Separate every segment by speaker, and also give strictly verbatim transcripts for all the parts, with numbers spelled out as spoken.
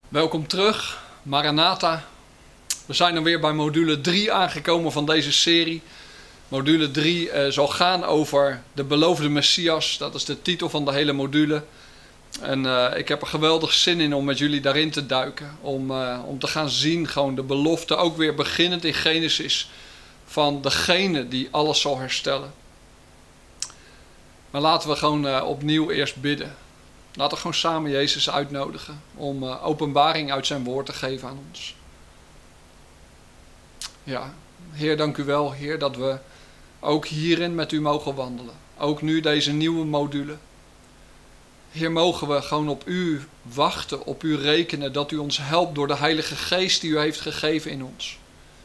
Speaker 1: Welkom terug, Maranatha. We zijn dan weer bij module drie aangekomen van deze serie. Module drie uh, zal gaan over de beloofde Messias. Dat is de titel van de hele module. En uh, ik heb er geweldig zin in om met jullie daarin te duiken. Om, uh, om te gaan zien, gewoon de belofte, ook weer beginnend in Genesis, van degene die alles zal herstellen. Maar laten we gewoon uh, opnieuw eerst bidden. Laten we gewoon samen Jezus uitnodigen om uh, openbaring uit zijn woord te geven aan ons. Ja, Heer, dank u wel, Heer, dat we ook hierin met u mogen wandelen. Ook nu deze nieuwe module. Heer, mogen we gewoon op u wachten, op u rekenen, dat u ons helpt door de Heilige Geest die u heeft gegeven in ons.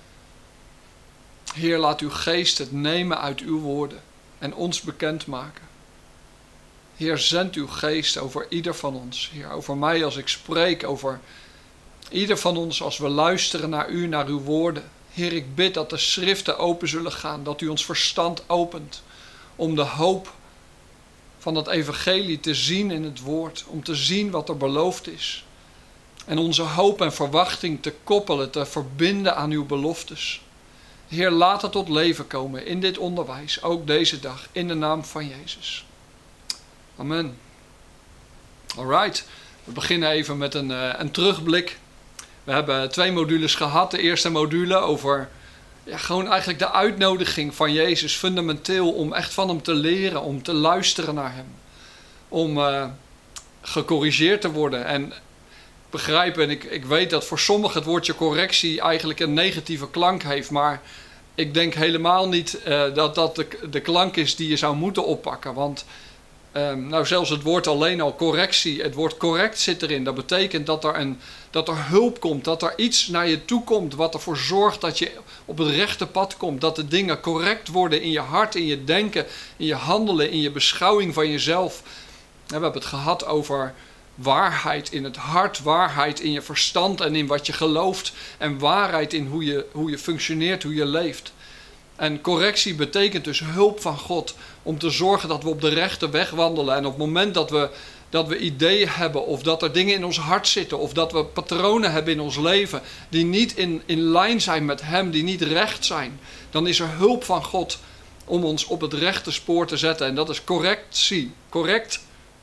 Speaker 1: Heer, laat uw geest het nemen uit uw woorden en ons bekendmaken. Heer, zend uw geest over ieder van ons. Heer, over mij als ik spreek, over ieder van ons als we luisteren naar u, naar uw woorden. Heer, ik bid dat de schriften open zullen gaan, dat u ons verstand opent om de hoop van het evangelie te zien in het woord, om te zien wat er beloofd is. En onze hoop en verwachting te koppelen, te verbinden aan uw beloftes. Heer, laat het tot leven komen in dit onderwijs, ook deze dag, in de naam van Jezus. Amen. Alright, we beginnen even met een, uh, een terugblik. We hebben twee modules gehad. De eerste module over ja, gewoon eigenlijk de uitnodiging van Jezus, fundamenteel, om echt van hem te leren, om te luisteren naar hem. Om uh, gecorrigeerd te worden. En begrijpen, en ik, ik weet dat voor sommigen het woordje correctie eigenlijk een negatieve klank heeft, maar ik denk helemaal niet uh, dat dat de, de klank is die je zou moeten oppakken. Want Um, nou, zelfs het woord alleen al correctie, het woord correct zit erin. Dat betekent dat er, een, dat er hulp komt, dat er iets naar je toe komt wat ervoor zorgt dat je op het rechte pad komt. Dat de dingen correct worden in je hart, in je denken, in je handelen, in je beschouwing van jezelf. En we hebben het gehad over waarheid in het hart, waarheid in je verstand en in wat je gelooft. En waarheid in hoe je, hoe je functioneert, hoe je leeft. En correctie betekent dus hulp van God om te zorgen dat we op de rechte weg wandelen. En op het moment dat we, dat we ideeën hebben of dat er dingen in ons hart zitten of dat we patronen hebben in ons leven die niet in, in lijn zijn met hem, die niet recht zijn, dan is er hulp van God om ons op het rechte spoor te zetten. En dat is correctie, correct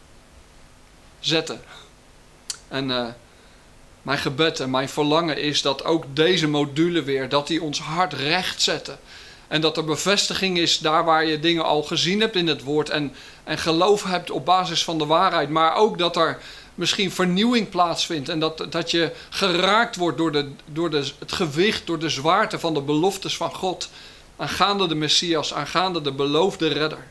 Speaker 1: zetten. En uh, mijn gebed en mijn verlangen is dat ook deze module weer, dat die ons hart recht zetten. En dat er bevestiging is daar waar je dingen al gezien hebt in het woord. En, en geloof hebt op basis van de waarheid. Maar ook dat er misschien vernieuwing plaatsvindt. En dat, dat je geraakt wordt door, de, door de, het gewicht, door de zwaarte van de beloftes van God. Aangaande de Messias, aangaande de beloofde redder.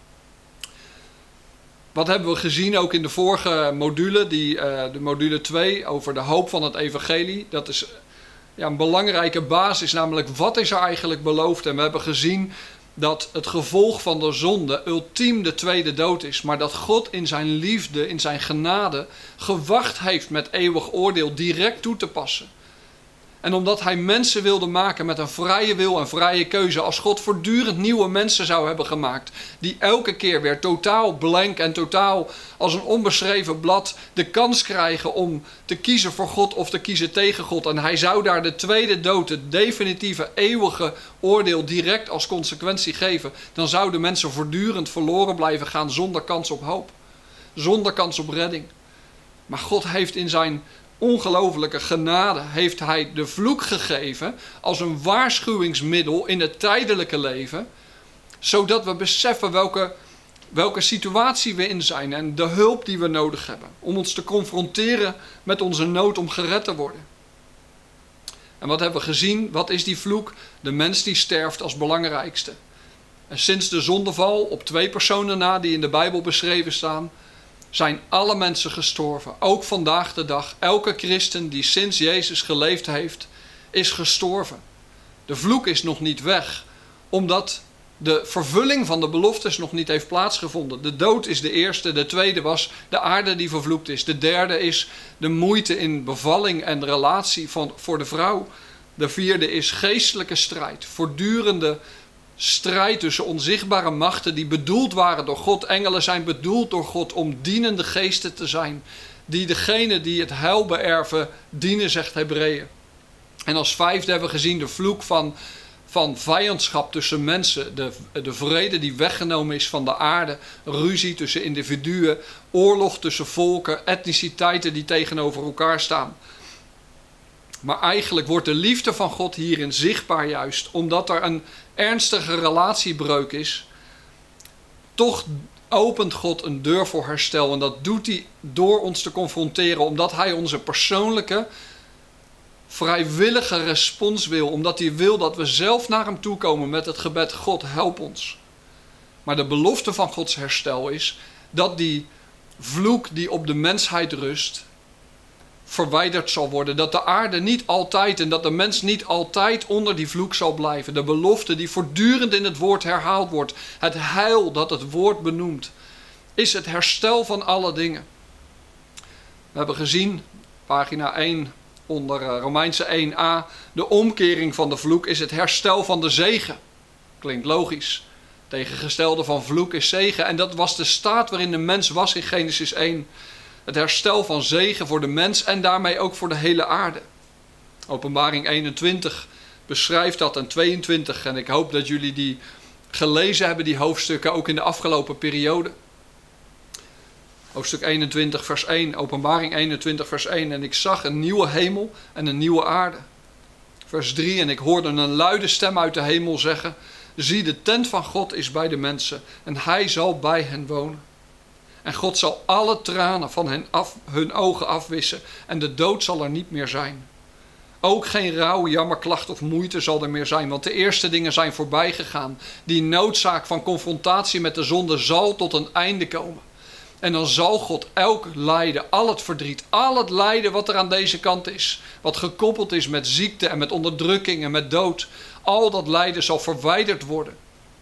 Speaker 1: Wat hebben we gezien ook in de vorige module, die, uh, de module twee over de hoop van het evangelie. Dat is ja, een belangrijke basis, namelijk wat is er eigenlijk beloofd. En we hebben gezien dat het gevolg van de zonde ultiem de tweede dood is. Maar dat God in zijn liefde, in zijn genade, gewacht heeft met eeuwig oordeel direct toe te passen. En omdat hij mensen wilde maken met een vrije wil en vrije keuze. Als God voortdurend nieuwe mensen zou hebben gemaakt. Die elke keer weer totaal blank en totaal als een onbeschreven blad de kans krijgen om te kiezen voor God of te kiezen tegen God. En hij zou daar de tweede dood, het definitieve eeuwige oordeel direct als consequentie geven. Dan zouden mensen voortdurend verloren blijven gaan zonder kans op hoop. Zonder kans op redding. Maar God heeft in zijn ongelooflijke genade heeft hij de vloek gegeven als een waarschuwingsmiddel in het tijdelijke leven, zodat we beseffen welke, welke situatie we in zijn en de hulp die we nodig hebben om ons te confronteren met onze nood om gered te worden. En wat hebben we gezien? Wat is die vloek? De mens die sterft als belangrijkste. En sinds de zondeval, op twee personen na die in de Bijbel beschreven staan, zijn alle mensen gestorven. Ook vandaag de dag. Elke christen die sinds Jezus geleefd heeft, is gestorven. De vloek is nog niet weg, omdat de vervulling van de beloftes nog niet heeft plaatsgevonden. De dood is de eerste. De tweede was de aarde die vervloekt is. De derde is de moeite in bevalling en relatie van, voor de vrouw. De vierde is geestelijke strijd. Voortdurende strijd tussen onzichtbare machten die bedoeld waren door God. Engelen zijn bedoeld door God om dienende geesten te zijn. die degene die het heil beërven dienen, zegt Hebreeën. En als vijfde hebben we gezien de vloek van, van vijandschap tussen mensen. De, de vrede die weggenomen is van de aarde. Ruzie tussen individuen. Oorlog tussen volken. Etniciteiten die tegenover elkaar staan. Maar eigenlijk wordt de liefde van God hierin zichtbaar juist. Omdat er een ernstige relatiebreuk is. Toch opent God een deur voor herstel. En dat doet hij door ons te confronteren. Omdat hij onze persoonlijke, vrijwillige respons wil. Omdat hij wil dat we zelf naar hem toe komen met het gebed: God, help ons. Maar de belofte van Gods herstel is dat die vloek die op de mensheid rust verwijderd zal worden. Dat de aarde niet altijd en dat de mens niet altijd onder die vloek zal blijven. De belofte die voortdurend in het woord herhaald wordt. Het heil dat het woord benoemt. Is het herstel van alle dingen. We hebben gezien, pagina één onder Romeinse één a. De omkering van de vloek is het herstel van de zegen. Klinkt logisch. Tegengestelde van vloek is zegen. En dat was de staat waarin de mens was in Genesis één. Het herstel van zegen voor de mens en daarmee ook voor de hele aarde. Openbaring eenentwintig beschrijft dat en tweeëntwintig. En ik hoop dat jullie die gelezen hebben, die hoofdstukken, ook in de afgelopen periode. Hoofdstuk eenentwintig vers één, Openbaring eenentwintig vers één. En ik zag een nieuwe hemel en een nieuwe aarde. Vers drie, en ik hoorde een luide stem uit de hemel zeggen: zie, de tent van God is bij de mensen en hij zal bij hen wonen. En God zal alle tranen van hen af, hun ogen afwissen en de dood zal er niet meer zijn. Ook geen rouw, jammer, klacht of moeite zal er meer zijn, want de eerste dingen zijn voorbij gegaan. Die noodzaak van confrontatie met de zonde zal tot een einde komen. En dan zal God elk lijden, al het verdriet, al het lijden wat er aan deze kant is, wat gekoppeld is met ziekte en met onderdrukking en met dood, al dat lijden zal verwijderd worden.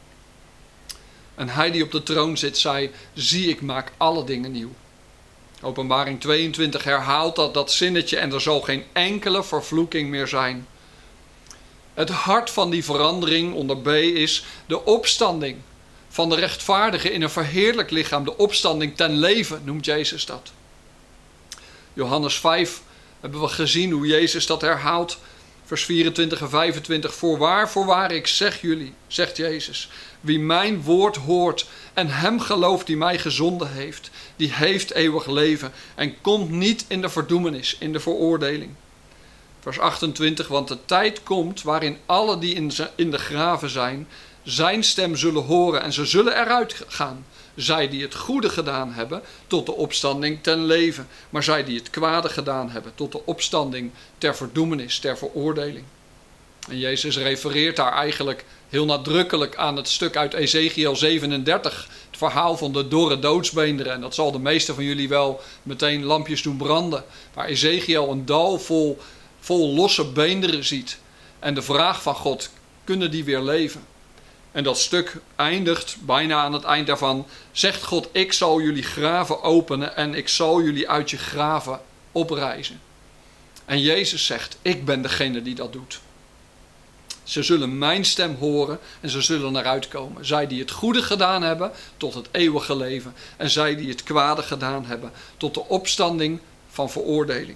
Speaker 1: En hij die op de troon zit zei: zie, ik maak alle dingen nieuw. Openbaring tweeëntwintig herhaalt dat, dat zinnetje: en er zal geen enkele vervloeking meer zijn. Het hart van die verandering onder B is de opstanding van de rechtvaardige in een verheerlijk lichaam. De opstanding ten leven noemt Jezus dat. Johannes vijf hebben we gezien hoe Jezus dat herhaalt. Vers vierentwintig en vijfentwintig. Voorwaar, voorwaar, ik zeg jullie, zegt Jezus, wie mijn woord hoort en hem gelooft die mij gezonden heeft, die heeft eeuwig leven en komt niet in de verdoemenis, in de veroordeling. Vers achtentwintig, want de tijd komt waarin alle die in de graven zijn, zijn stem zullen horen en ze zullen eruit gaan. Zij die het goede gedaan hebben, tot de opstanding ten leven. Maar zij die het kwade gedaan hebben, tot de opstanding ter verdoemenis, ter veroordeling. En Jezus refereert daar eigenlijk heel nadrukkelijk aan het stuk uit Ezekiel zevenendertig. Het verhaal van de dorre doodsbeenderen. En dat zal de meeste van jullie wel meteen lampjes doen branden. Waar Ezekiel een dal vol, vol losse beenderen ziet. En de vraag van God, kunnen die weer leven? En dat stuk eindigt bijna aan het eind daarvan. Zegt God, ik zal jullie graven openen en ik zal jullie uit je graven oprijzen. En Jezus zegt, ik ben degene die dat doet. Ze zullen mijn stem horen en ze zullen eruit komen. Zij die het goede gedaan hebben, tot het eeuwige leven. En zij die het kwade gedaan hebben, tot de opstanding van veroordeling.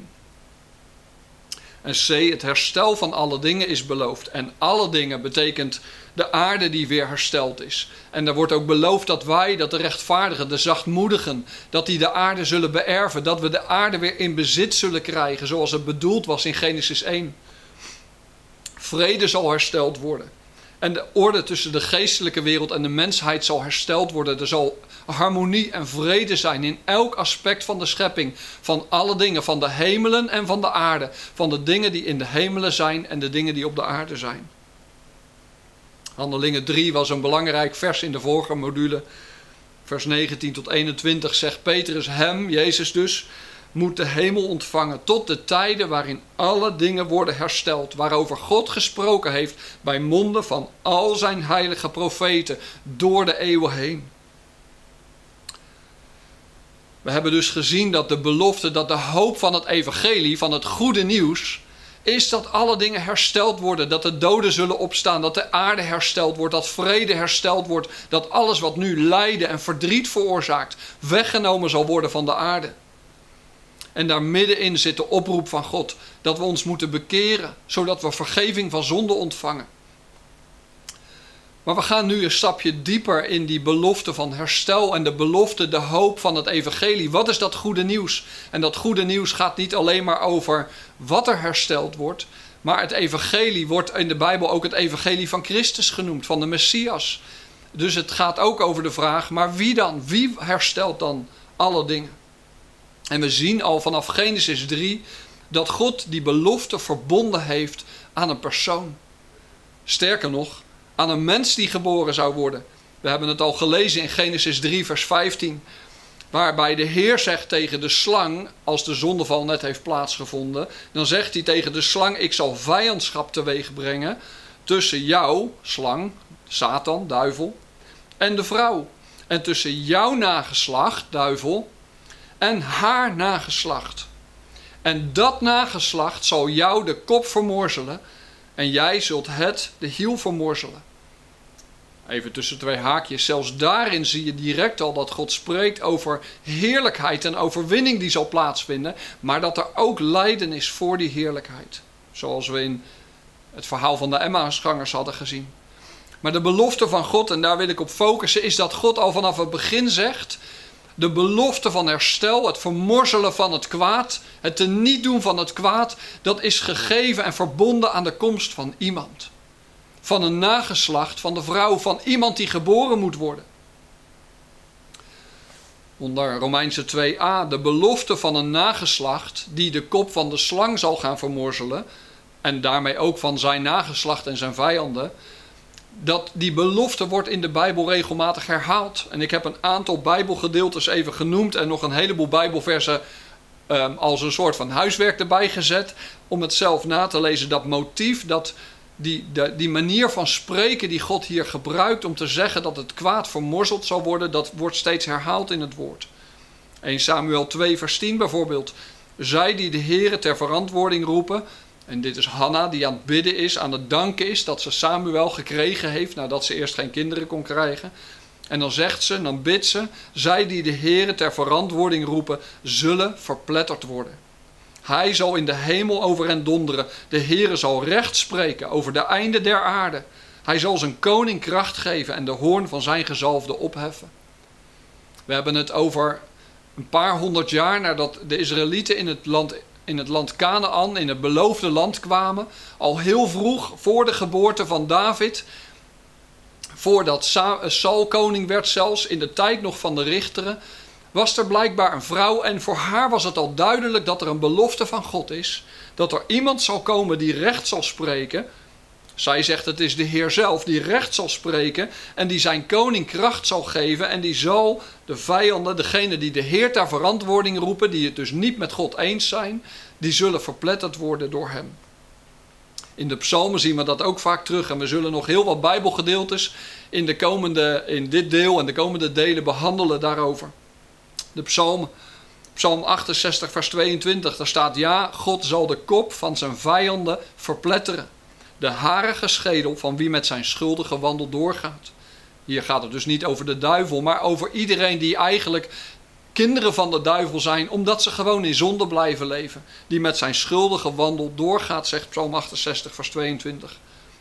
Speaker 1: En C, het herstel van alle dingen is beloofd. En alle dingen betekent de aarde die weer hersteld is. En er wordt ook beloofd dat wij, dat de rechtvaardigen, de zachtmoedigen, dat die de aarde zullen beërven. Dat we de aarde weer in bezit zullen krijgen, zoals het bedoeld was in Genesis één. Vrede zal hersteld worden. En de orde tussen de geestelijke wereld en de mensheid zal hersteld worden. Er zal harmonie en vrede zijn in elk aspect van de schepping. Van alle dingen, van de hemelen en van de aarde. Van de dingen die in de hemelen zijn en de dingen die op de aarde zijn. Handelingen drie was een belangrijk vers in de vorige module. Vers negentien tot eenentwintig zegt Petrus, hem, Jezus dus, moet de hemel ontvangen tot de tijden waarin alle dingen worden hersteld, waarover God gesproken heeft bij monden van al zijn heilige profeten door de eeuwen heen. We hebben dus gezien dat de belofte, dat de hoop van het evangelie, van het goede nieuws, is dat alle dingen hersteld worden, dat de doden zullen opstaan, dat de aarde hersteld wordt, dat vrede hersteld wordt, dat alles wat nu lijden en verdriet veroorzaakt, weggenomen zal worden van de aarde. En daar middenin zit de oproep van God. Dat we ons moeten bekeren, zodat we vergeving van zonde ontvangen. Maar we gaan nu een stapje dieper in die belofte van herstel en de belofte, de hoop van het evangelie. Wat is dat goede nieuws? En dat goede nieuws gaat niet alleen maar over wat er hersteld wordt, maar het evangelie wordt in de Bijbel ook het evangelie van Christus genoemd, van de Messias. Dus het gaat ook over de vraag, maar wie dan? Wie herstelt dan alle dingen? En we zien al vanaf Genesis drie dat God die belofte verbonden heeft aan een persoon. Sterker nog, aan een mens die geboren zou worden. We hebben het al gelezen in Genesis drie vers vijftien. Waarbij de Heer zegt tegen de slang, als de zondeval net heeft plaatsgevonden. Dan zegt hij tegen de slang, ik zal vijandschap teweeg brengen tussen jou, slang, Satan, duivel, en de vrouw. En tussen jouw nageslacht, duivel, en haar nageslacht. En dat nageslacht zal jou de kop vermorzelen en jij zult het de hiel vermorzelen. Even tussen twee haakjes, zelfs daarin zie je direct al dat God spreekt over heerlijkheid en overwinning die zal plaatsvinden, maar dat er ook lijden is voor die heerlijkheid. Zoals we in het verhaal van de Emmausgangers hadden gezien. Maar de belofte van God, en daar wil ik op focussen, is dat God al vanaf het begin zegt, de belofte van herstel, het vermorzelen van het kwaad, het teniet doen van het kwaad, dat is gegeven en verbonden aan de komst van iemand. Van een nageslacht, van de vrouw, van iemand die geboren moet worden. Onder Romeinse twee a, de belofte van een nageslacht die de kop van de slang zal gaan vermorzelen, en daarmee ook van zijn nageslacht en zijn vijanden, dat die belofte wordt in de Bijbel regelmatig herhaald. En ik heb een aantal Bijbelgedeeltes even genoemd en nog een heleboel Bijbelversen um, als een soort van huiswerk erbij gezet, om het zelf na te lezen, dat motief, dat die, de, die manier van spreken die God hier gebruikt om te zeggen dat het kwaad vermorzeld zal worden, dat wordt steeds herhaald in het woord. Eerste Samuel twee vers tien bijvoorbeeld. Zij die de Heere ter verantwoording roepen, en dit is Hanna die aan het bidden is, aan het danken is dat ze Samuel gekregen heeft nadat ze eerst geen kinderen kon krijgen. En dan zegt ze, dan bidt ze, zij die de Heere ter verantwoording roepen, zullen verpletterd worden. Hij zal in de hemel over hen donderen. De Heere zal recht spreken over de einden der aarde. Hij zal zijn koning kracht geven en de hoorn van zijn gezalfde opheffen. We hebben het over een paar honderd jaar nadat de Israëlieten in het land, in het land Kanaan, in het beloofde land kwamen. Al heel vroeg, voor de geboorte van David, voordat Saul koning werd zelfs, in de tijd nog van de richteren, was er blijkbaar een vrouw en voor haar was het al duidelijk dat er een belofte van God is. Dat er iemand zal komen die recht zal spreken. Zij zegt het is de Heer zelf die recht zal spreken en die zijn koning kracht zal geven en die zal de vijanden, degene die de Heer ter verantwoording roepen, die het dus niet met God eens zijn, die zullen verpletterd worden door hem. In de psalmen zien we dat ook vaak terug en we zullen nog heel wat Bijbelgedeeltes in, de komende, in dit deel en de komende delen behandelen daarover. De psalm, psalm achtenzestig vers tweeëntwintig, daar staat ja, God zal de kop van zijn vijanden verpletteren. De harige schedel van wie met zijn schuldige wandel doorgaat. Hier gaat het dus niet over de duivel, maar over iedereen die eigenlijk kinderen van de duivel zijn, omdat ze gewoon in zonde blijven leven. Die met zijn schuldige wandel doorgaat, zegt psalm achtenzestig vers tweeëntwintig.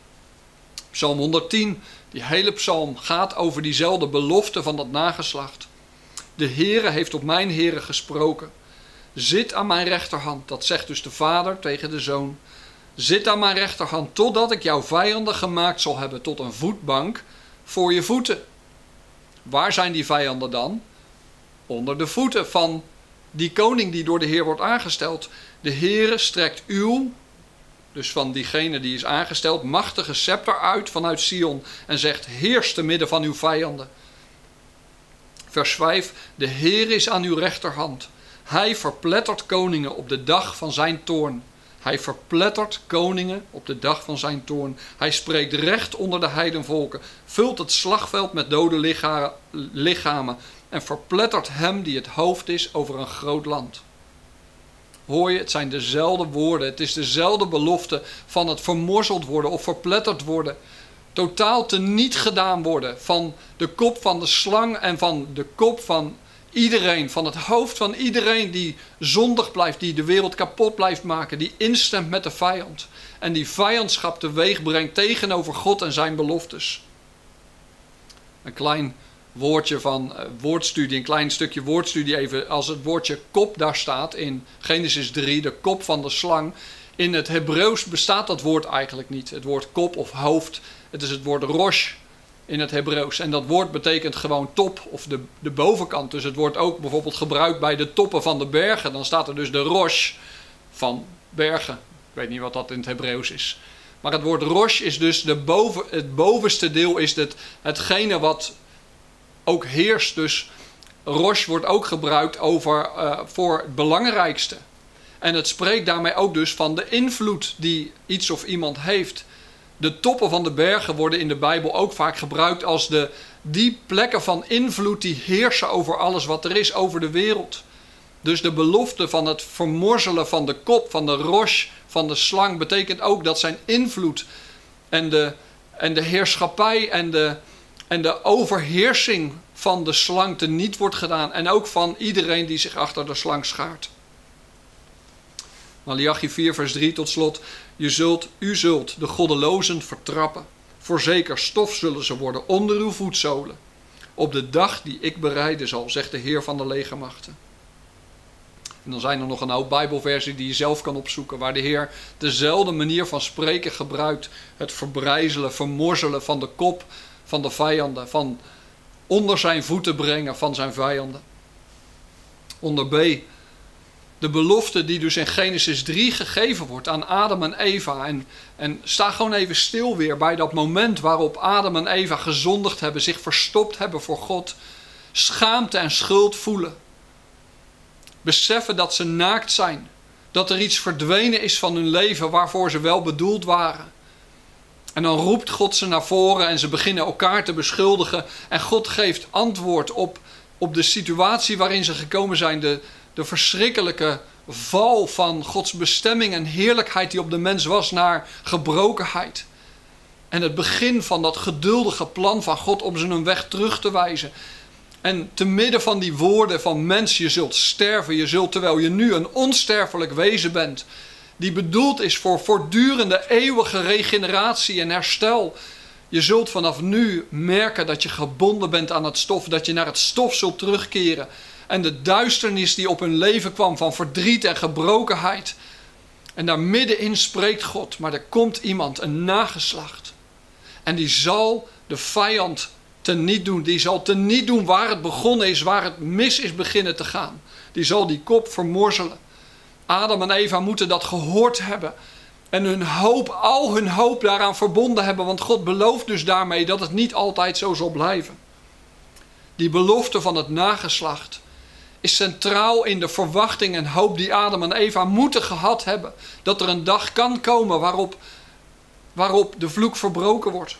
Speaker 1: Psalm honderdtien, die hele psalm gaat over diezelfde belofte van dat nageslacht. De Heere heeft op mijn Heere gesproken. Zit aan mijn rechterhand, dat zegt dus de vader tegen de zoon. Zit aan mijn rechterhand, totdat ik jouw vijanden gemaakt zal hebben tot een voetbank voor je voeten. Waar zijn die vijanden dan? Onder de voeten van die koning die door de Heer wordt aangesteld. De Heere strekt uw, dus van diegene die is aangesteld, machtige scepter uit vanuit Sion en zegt, heers te midden van uw vijanden. Vers vijf, de Heer is aan uw rechterhand. Hij verplettert koningen op de dag van zijn toorn. Hij verplettert koningen op de dag van zijn toorn. Hij spreekt recht onder de heidenvolken, vult het slagveld met dode lichamen en verplettert hem die het hoofd is over een groot land. Hoor je, het zijn dezelfde woorden, het is dezelfde belofte van het vermorzeld worden of verpletterd worden. Totaal teniet gedaan worden van de kop van de slang en van de kop van iedereen, van het hoofd van iedereen die zondig blijft, die de wereld kapot blijft maken, die instemt met de vijand en die vijandschap teweeg brengt tegenover God en zijn beloftes. Een klein woordje van uh, woordstudie, een klein stukje woordstudie even, als het woordje kop daar staat in Genesis drie, de kop van de slang. In het Hebreeuws bestaat dat woord eigenlijk niet, het woord kop of hoofd. Het is het woord rosh in het Hebreeuws. En dat woord betekent gewoon top of de, de bovenkant. Dus het wordt ook bijvoorbeeld gebruikt bij de toppen van de bergen. Dan staat er dus de rosh van bergen. Ik weet niet wat dat in het Hebreeuws is. Maar het woord rosh is dus de boven, het bovenste deel, is het, hetgene wat ook heerst. Dus rosh wordt ook gebruikt over, uh, voor het belangrijkste. En het spreekt daarmee ook dus van de invloed die iets of iemand heeft. De toppen van de bergen worden in de Bijbel ook vaak gebruikt als de, die plekken van invloed die heersen over alles wat er is, over de wereld. Dus de belofte van het vermorzelen van de kop, van de rosh, van de slang, betekent ook dat zijn invloed en de, en de heerschappij en de, en de overheersing van de slang teniet wordt gedaan. En ook van iedereen die zich achter de slang schaart. Maleachi vier vers drie tot slot. Je zult, u zult de goddelozen vertrappen. Voorzeker stof zullen ze worden onder uw voetzolen. Op de dag die ik bereiden zal, zegt de Heer van de legermachten. En dan zijn er nog een oude Bijbelversie die je zelf kan opzoeken, waar de Heer dezelfde manier van spreken gebruikt. Het verbrijzelen, vermorzelen van de kop van de vijanden, van onder zijn voeten brengen van zijn vijanden. Onder B, de belofte die dus in Genesis drie gegeven wordt aan Adam en Eva. En, en sta gewoon even stil weer bij dat moment waarop Adam en Eva gezondigd hebben, zich verstopt hebben voor God, schaamte en schuld voelen. Beseffen dat ze naakt zijn, dat er iets verdwenen is van hun leven waarvoor ze wel bedoeld waren. En dan roept God ze naar voren en ze beginnen elkaar te beschuldigen. En God geeft antwoord op, op de situatie waarin ze gekomen zijn. De, de verschrikkelijke val van Gods bestemming en heerlijkheid die op de mens was naar gebrokenheid. En het begin van dat geduldige plan van God om ze een weg terug te wijzen. En te midden van die woorden van mens, je zult sterven. Je zult, terwijl je nu een onsterfelijk wezen bent, die bedoeld is voor voortdurende eeuwige regeneratie en herstel. Je zult vanaf nu merken dat je gebonden bent aan het stof, dat je naar het stof zult terugkeren. En de duisternis die op hun leven kwam van verdriet en gebrokenheid. En daar middenin spreekt God, maar er komt iemand, een nageslacht. En die zal de vijand teniet doen. Die zal teniet doen waar het begonnen is, waar het mis is beginnen te gaan. Die zal die kop vermorzelen. Adam en Eva moeten dat gehoord hebben. En hun hoop, al hun hoop daaraan verbonden hebben. Want God belooft dus daarmee dat het niet altijd zo zal blijven. Die belofte van het nageslacht is centraal in de verwachting en hoop die Adam en Eva moeten gehad hebben. Dat er een dag kan komen waarop, waarop de vloek verbroken wordt.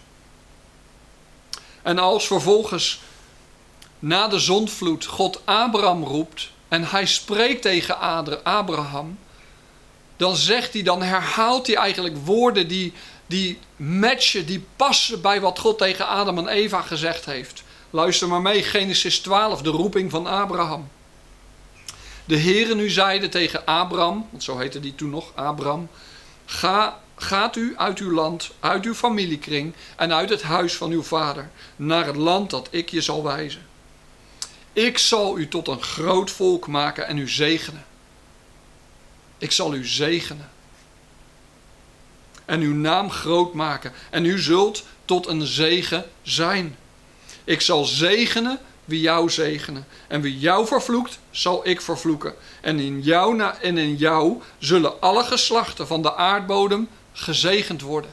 Speaker 1: En als vervolgens na de zondvloed God Abraham roept en hij spreekt tegen Abraham, dan zegt hij, dan herhaalt hij eigenlijk woorden die, die matchen, die passen bij wat God tegen Adam en Eva gezegd heeft. Luister maar mee, Genesis twaalf, de roeping van Abraham. De Heere nu zeide tegen Abraham, want zo heette die toen nog, Abraham, ga, gaat u uit uw land, uit uw familiekring en uit het huis van uw vader, naar het land dat ik je zal wijzen. Ik zal u tot een groot volk maken en u zegenen. Ik zal u zegenen. En uw naam groot maken. En u zult tot een zegen zijn. Ik zal zegenen wie jou zegenen. En wie jou vervloekt, zal ik vervloeken. En in jou en in jou zullen alle geslachten van de aardbodem gezegend worden.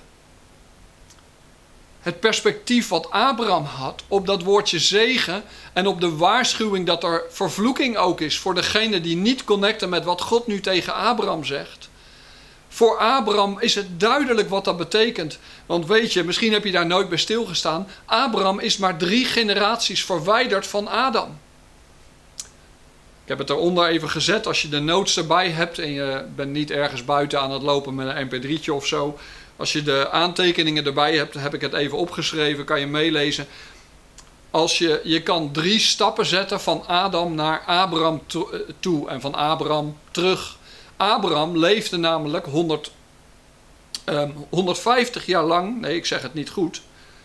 Speaker 1: Het perspectief wat Abraham had op dat woordje zegen en op de waarschuwing dat er vervloeking ook is voor degene die niet connecten met wat God nu tegen Abraham zegt. Voor Abraham is het duidelijk wat dat betekent. Want weet je, misschien heb je daar nooit bij stilgestaan. Abraham is maar drie generaties verwijderd van Adam. Ik heb het eronder even gezet. Als je de notes erbij hebt en je bent niet ergens buiten aan het lopen met een M P drietje of zo. Als je de aantekeningen erbij hebt, heb ik het even opgeschreven, kan je meelezen. als je, je kan drie stappen zetten van Adam naar Abraham toe en van Abraham terug. Abraham leefde namelijk honderd, um, honderdvijftig jaar lang, nee ik zeg het niet goed,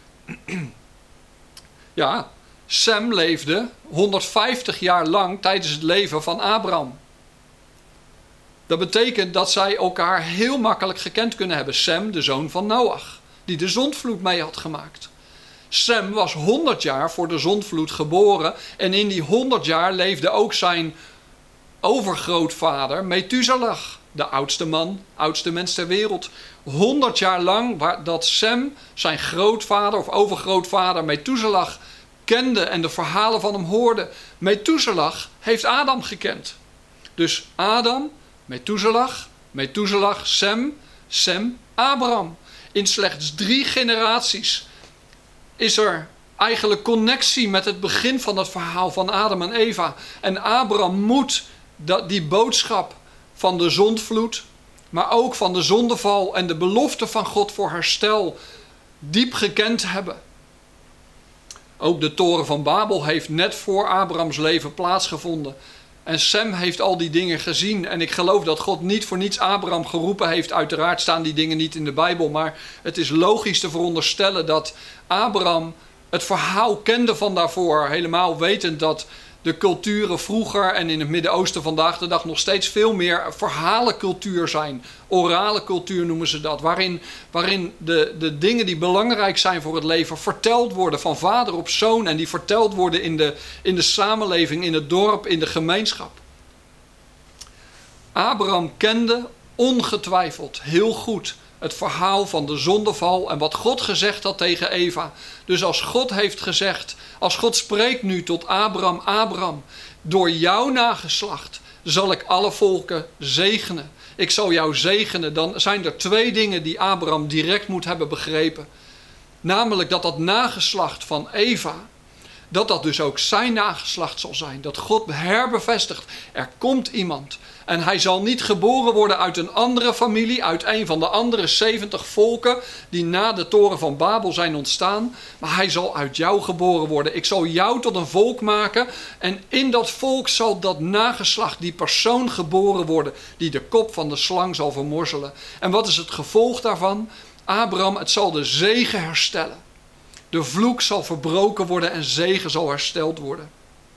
Speaker 1: ja, Sem leefde honderdvijftig jaar lang tijdens het leven van Abraham. Dat betekent dat zij elkaar heel makkelijk gekend kunnen hebben. Sem, de zoon van Noach, die de zondvloed mee had gemaakt. Sem was honderd jaar voor de zondvloed geboren en in die honderd jaar leefde ook zijn overgrootvader Methuselah, de oudste man, oudste mens ter wereld. honderd jaar lang waar, dat Sem zijn grootvader of overgrootvader Methuselah kende en de verhalen van hem hoorde. Methuselah heeft Adam gekend. Dus Adam, Methuselah, Methuselah, Sem, Sem, Abraham. In slechts drie generaties is er eigenlijk connectie met het begin van het verhaal van Adam en Eva. En Abraham moet dat, die boodschap van de zondvloed, maar ook van de zondeval en de belofte van God voor herstel diep gekend hebben. Ook de toren van Babel heeft net voor Abrahams leven plaatsgevonden. En Sem heeft al die dingen gezien. En ik geloof dat God niet voor niets Abraham geroepen heeft. Uiteraard staan die dingen niet in de Bijbel. Maar het is logisch te veronderstellen dat Abraham het verhaal kende van daarvoor. Helemaal wetend dat de culturen vroeger en in het Midden-Oosten vandaag de dag nog steeds veel meer verhalencultuur zijn. Orale cultuur noemen ze dat. Waarin, waarin de, de dingen die belangrijk zijn voor het leven verteld worden van vader op zoon. En die verteld worden in de, in de samenleving, in het dorp, in de gemeenschap. Abraham kende ongetwijfeld heel goed het verhaal van de zondeval en wat God gezegd had tegen Eva. Dus als God heeft gezegd, als God spreekt nu tot Abraham, Abraham, door jouw nageslacht zal ik alle volken zegenen. Ik zal jou zegenen. Dan zijn er twee dingen die Abraham direct moet hebben begrepen. Namelijk dat dat nageslacht van Eva, dat dat dus ook zijn nageslacht zal zijn. Dat God herbevestigt, er komt iemand. En hij zal niet geboren worden uit een andere familie, uit een van de andere zeventig volken die na de toren van Babel zijn ontstaan. Maar hij zal uit jou geboren worden. Ik zal jou tot een volk maken en in dat volk zal dat nageslacht, die persoon geboren worden die de kop van de slang zal vermorzelen. En wat is het gevolg daarvan? Abraham, het zal de zegen herstellen. De vloek zal verbroken worden en zegen zal hersteld worden.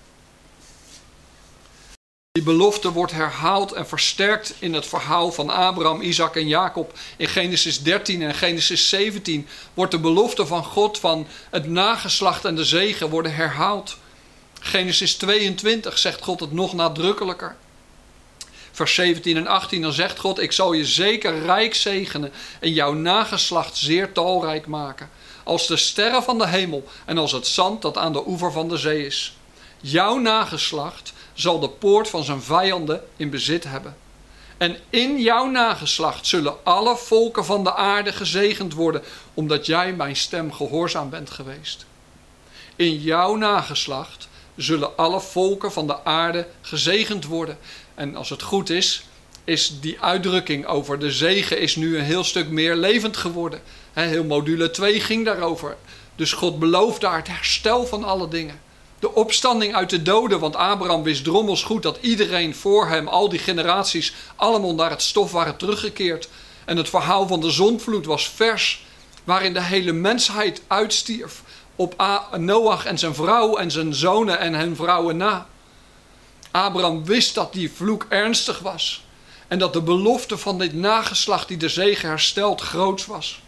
Speaker 1: Die belofte wordt herhaald en versterkt in het verhaal van Abraham, Isaac en Jacob. In Genesis dertien en Genesis zeventien wordt de belofte van God van het nageslacht en de zegen worden herhaald. Genesis tweeëntwintig zegt God het nog nadrukkelijker. Vers zeventien en achttien, dan zegt God, ik zal je zeker rijk zegenen en jouw nageslacht zeer talrijk maken. Als de sterren van de hemel en als het zand dat aan de oever van de zee is. Jouw nageslacht zal de poort van zijn vijanden in bezit hebben. En in jouw nageslacht zullen alle volken van de aarde gezegend worden, omdat jij mijn stem gehoorzaam bent geweest. In jouw nageslacht zullen alle volken van de aarde gezegend worden. En als het goed is, is die uitdrukking over de zegen is nu een heel stuk meer levend geworden. He, heel module twee ging daarover. Dus God belooft daar het herstel van alle dingen. De opstanding uit de doden, want Abraham wist drommels goed dat iedereen voor hem, al die generaties, allemaal naar het stof waren teruggekeerd. En het verhaal van de zondvloed was vers, waarin de hele mensheid uitstierf op Noach en zijn vrouw en zijn zonen en hun vrouwen na. Abraham wist dat die vloek ernstig was en dat de belofte van dit nageslacht die de zegen herstelt groots was.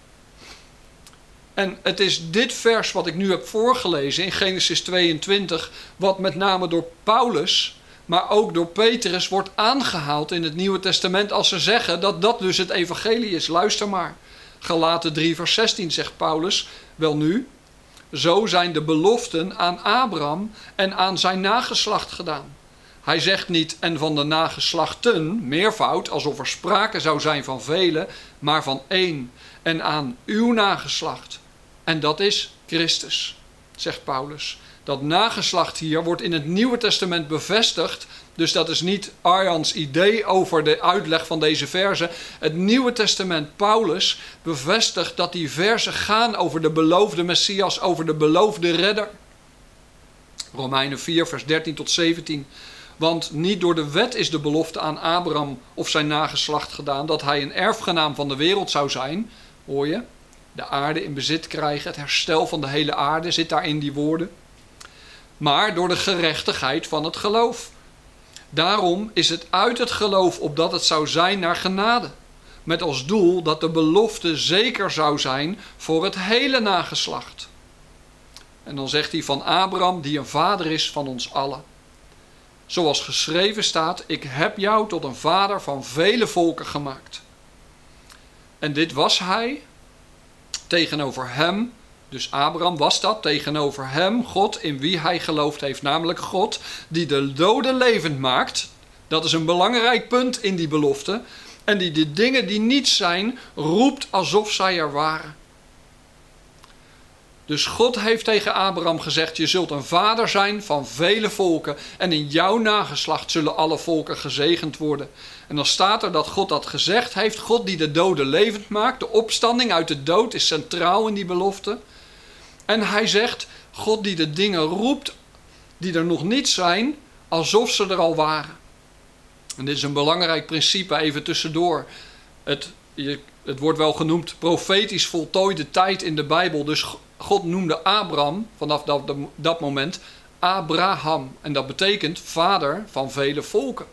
Speaker 1: En het is dit vers wat ik nu heb voorgelezen in Genesis tweeëntwintig, wat met name door Paulus, maar ook door Petrus wordt aangehaald in het Nieuwe Testament als ze zeggen dat dat dus het evangelie is. Luister maar. Galaten drie vers zestien zegt Paulus, welnu, zo zijn de beloften aan Abraham en aan zijn nageslacht gedaan. Hij zegt niet en van de nageslachten, meervoud, alsof er sprake zou zijn van velen, maar van één. En aan uw nageslacht. En dat is Christus, zegt Paulus. Dat nageslacht hier wordt in het Nieuwe Testament bevestigd. Dus dat is niet Arjans idee over de uitleg van deze verzen. Het Nieuwe Testament, Paulus, bevestigt dat die verzen gaan over de beloofde Messias, over de beloofde redder. Romeinen vier, vers dertien tot zeventien. Want niet door de wet is de belofte aan Abraham of zijn nageslacht gedaan dat hij een erfgenaam van de wereld zou zijn. Hoor je? De aarde in bezit krijgen, het herstel van de hele aarde zit daar in die woorden. Maar door de gerechtigheid van het geloof. Daarom is het uit het geloof opdat het zou zijn naar genade. Met als doel dat de belofte zeker zou zijn voor het hele nageslacht. En dan zegt hij van Abraham die een vader is van ons allen. Zoals geschreven staat, ik heb jou tot een vader van vele volken gemaakt. En dit was hij tegenover hem, dus Abraham was dat tegenover hem, God in wie hij geloofd heeft. Namelijk God die de doden levend maakt. Dat is een belangrijk punt in die belofte. En die de dingen die niet zijn, roept alsof zij er waren. Dus God heeft tegen Abraham gezegd, je zult een vader zijn van vele volken. En in jouw nageslacht zullen alle volken gezegend worden. En dan staat er dat God dat gezegd heeft. God die de doden levend maakt. De opstanding uit de dood is centraal in die belofte. En hij zegt, God die de dingen roept die er nog niet zijn, alsof ze er al waren. En dit is een belangrijk principe even tussendoor. Het, je, het wordt wel genoemd profetisch voltooide tijd in de Bijbel. Dus God noemde Abraham vanaf dat, dat moment Abraham. En dat betekent vader van vele volken.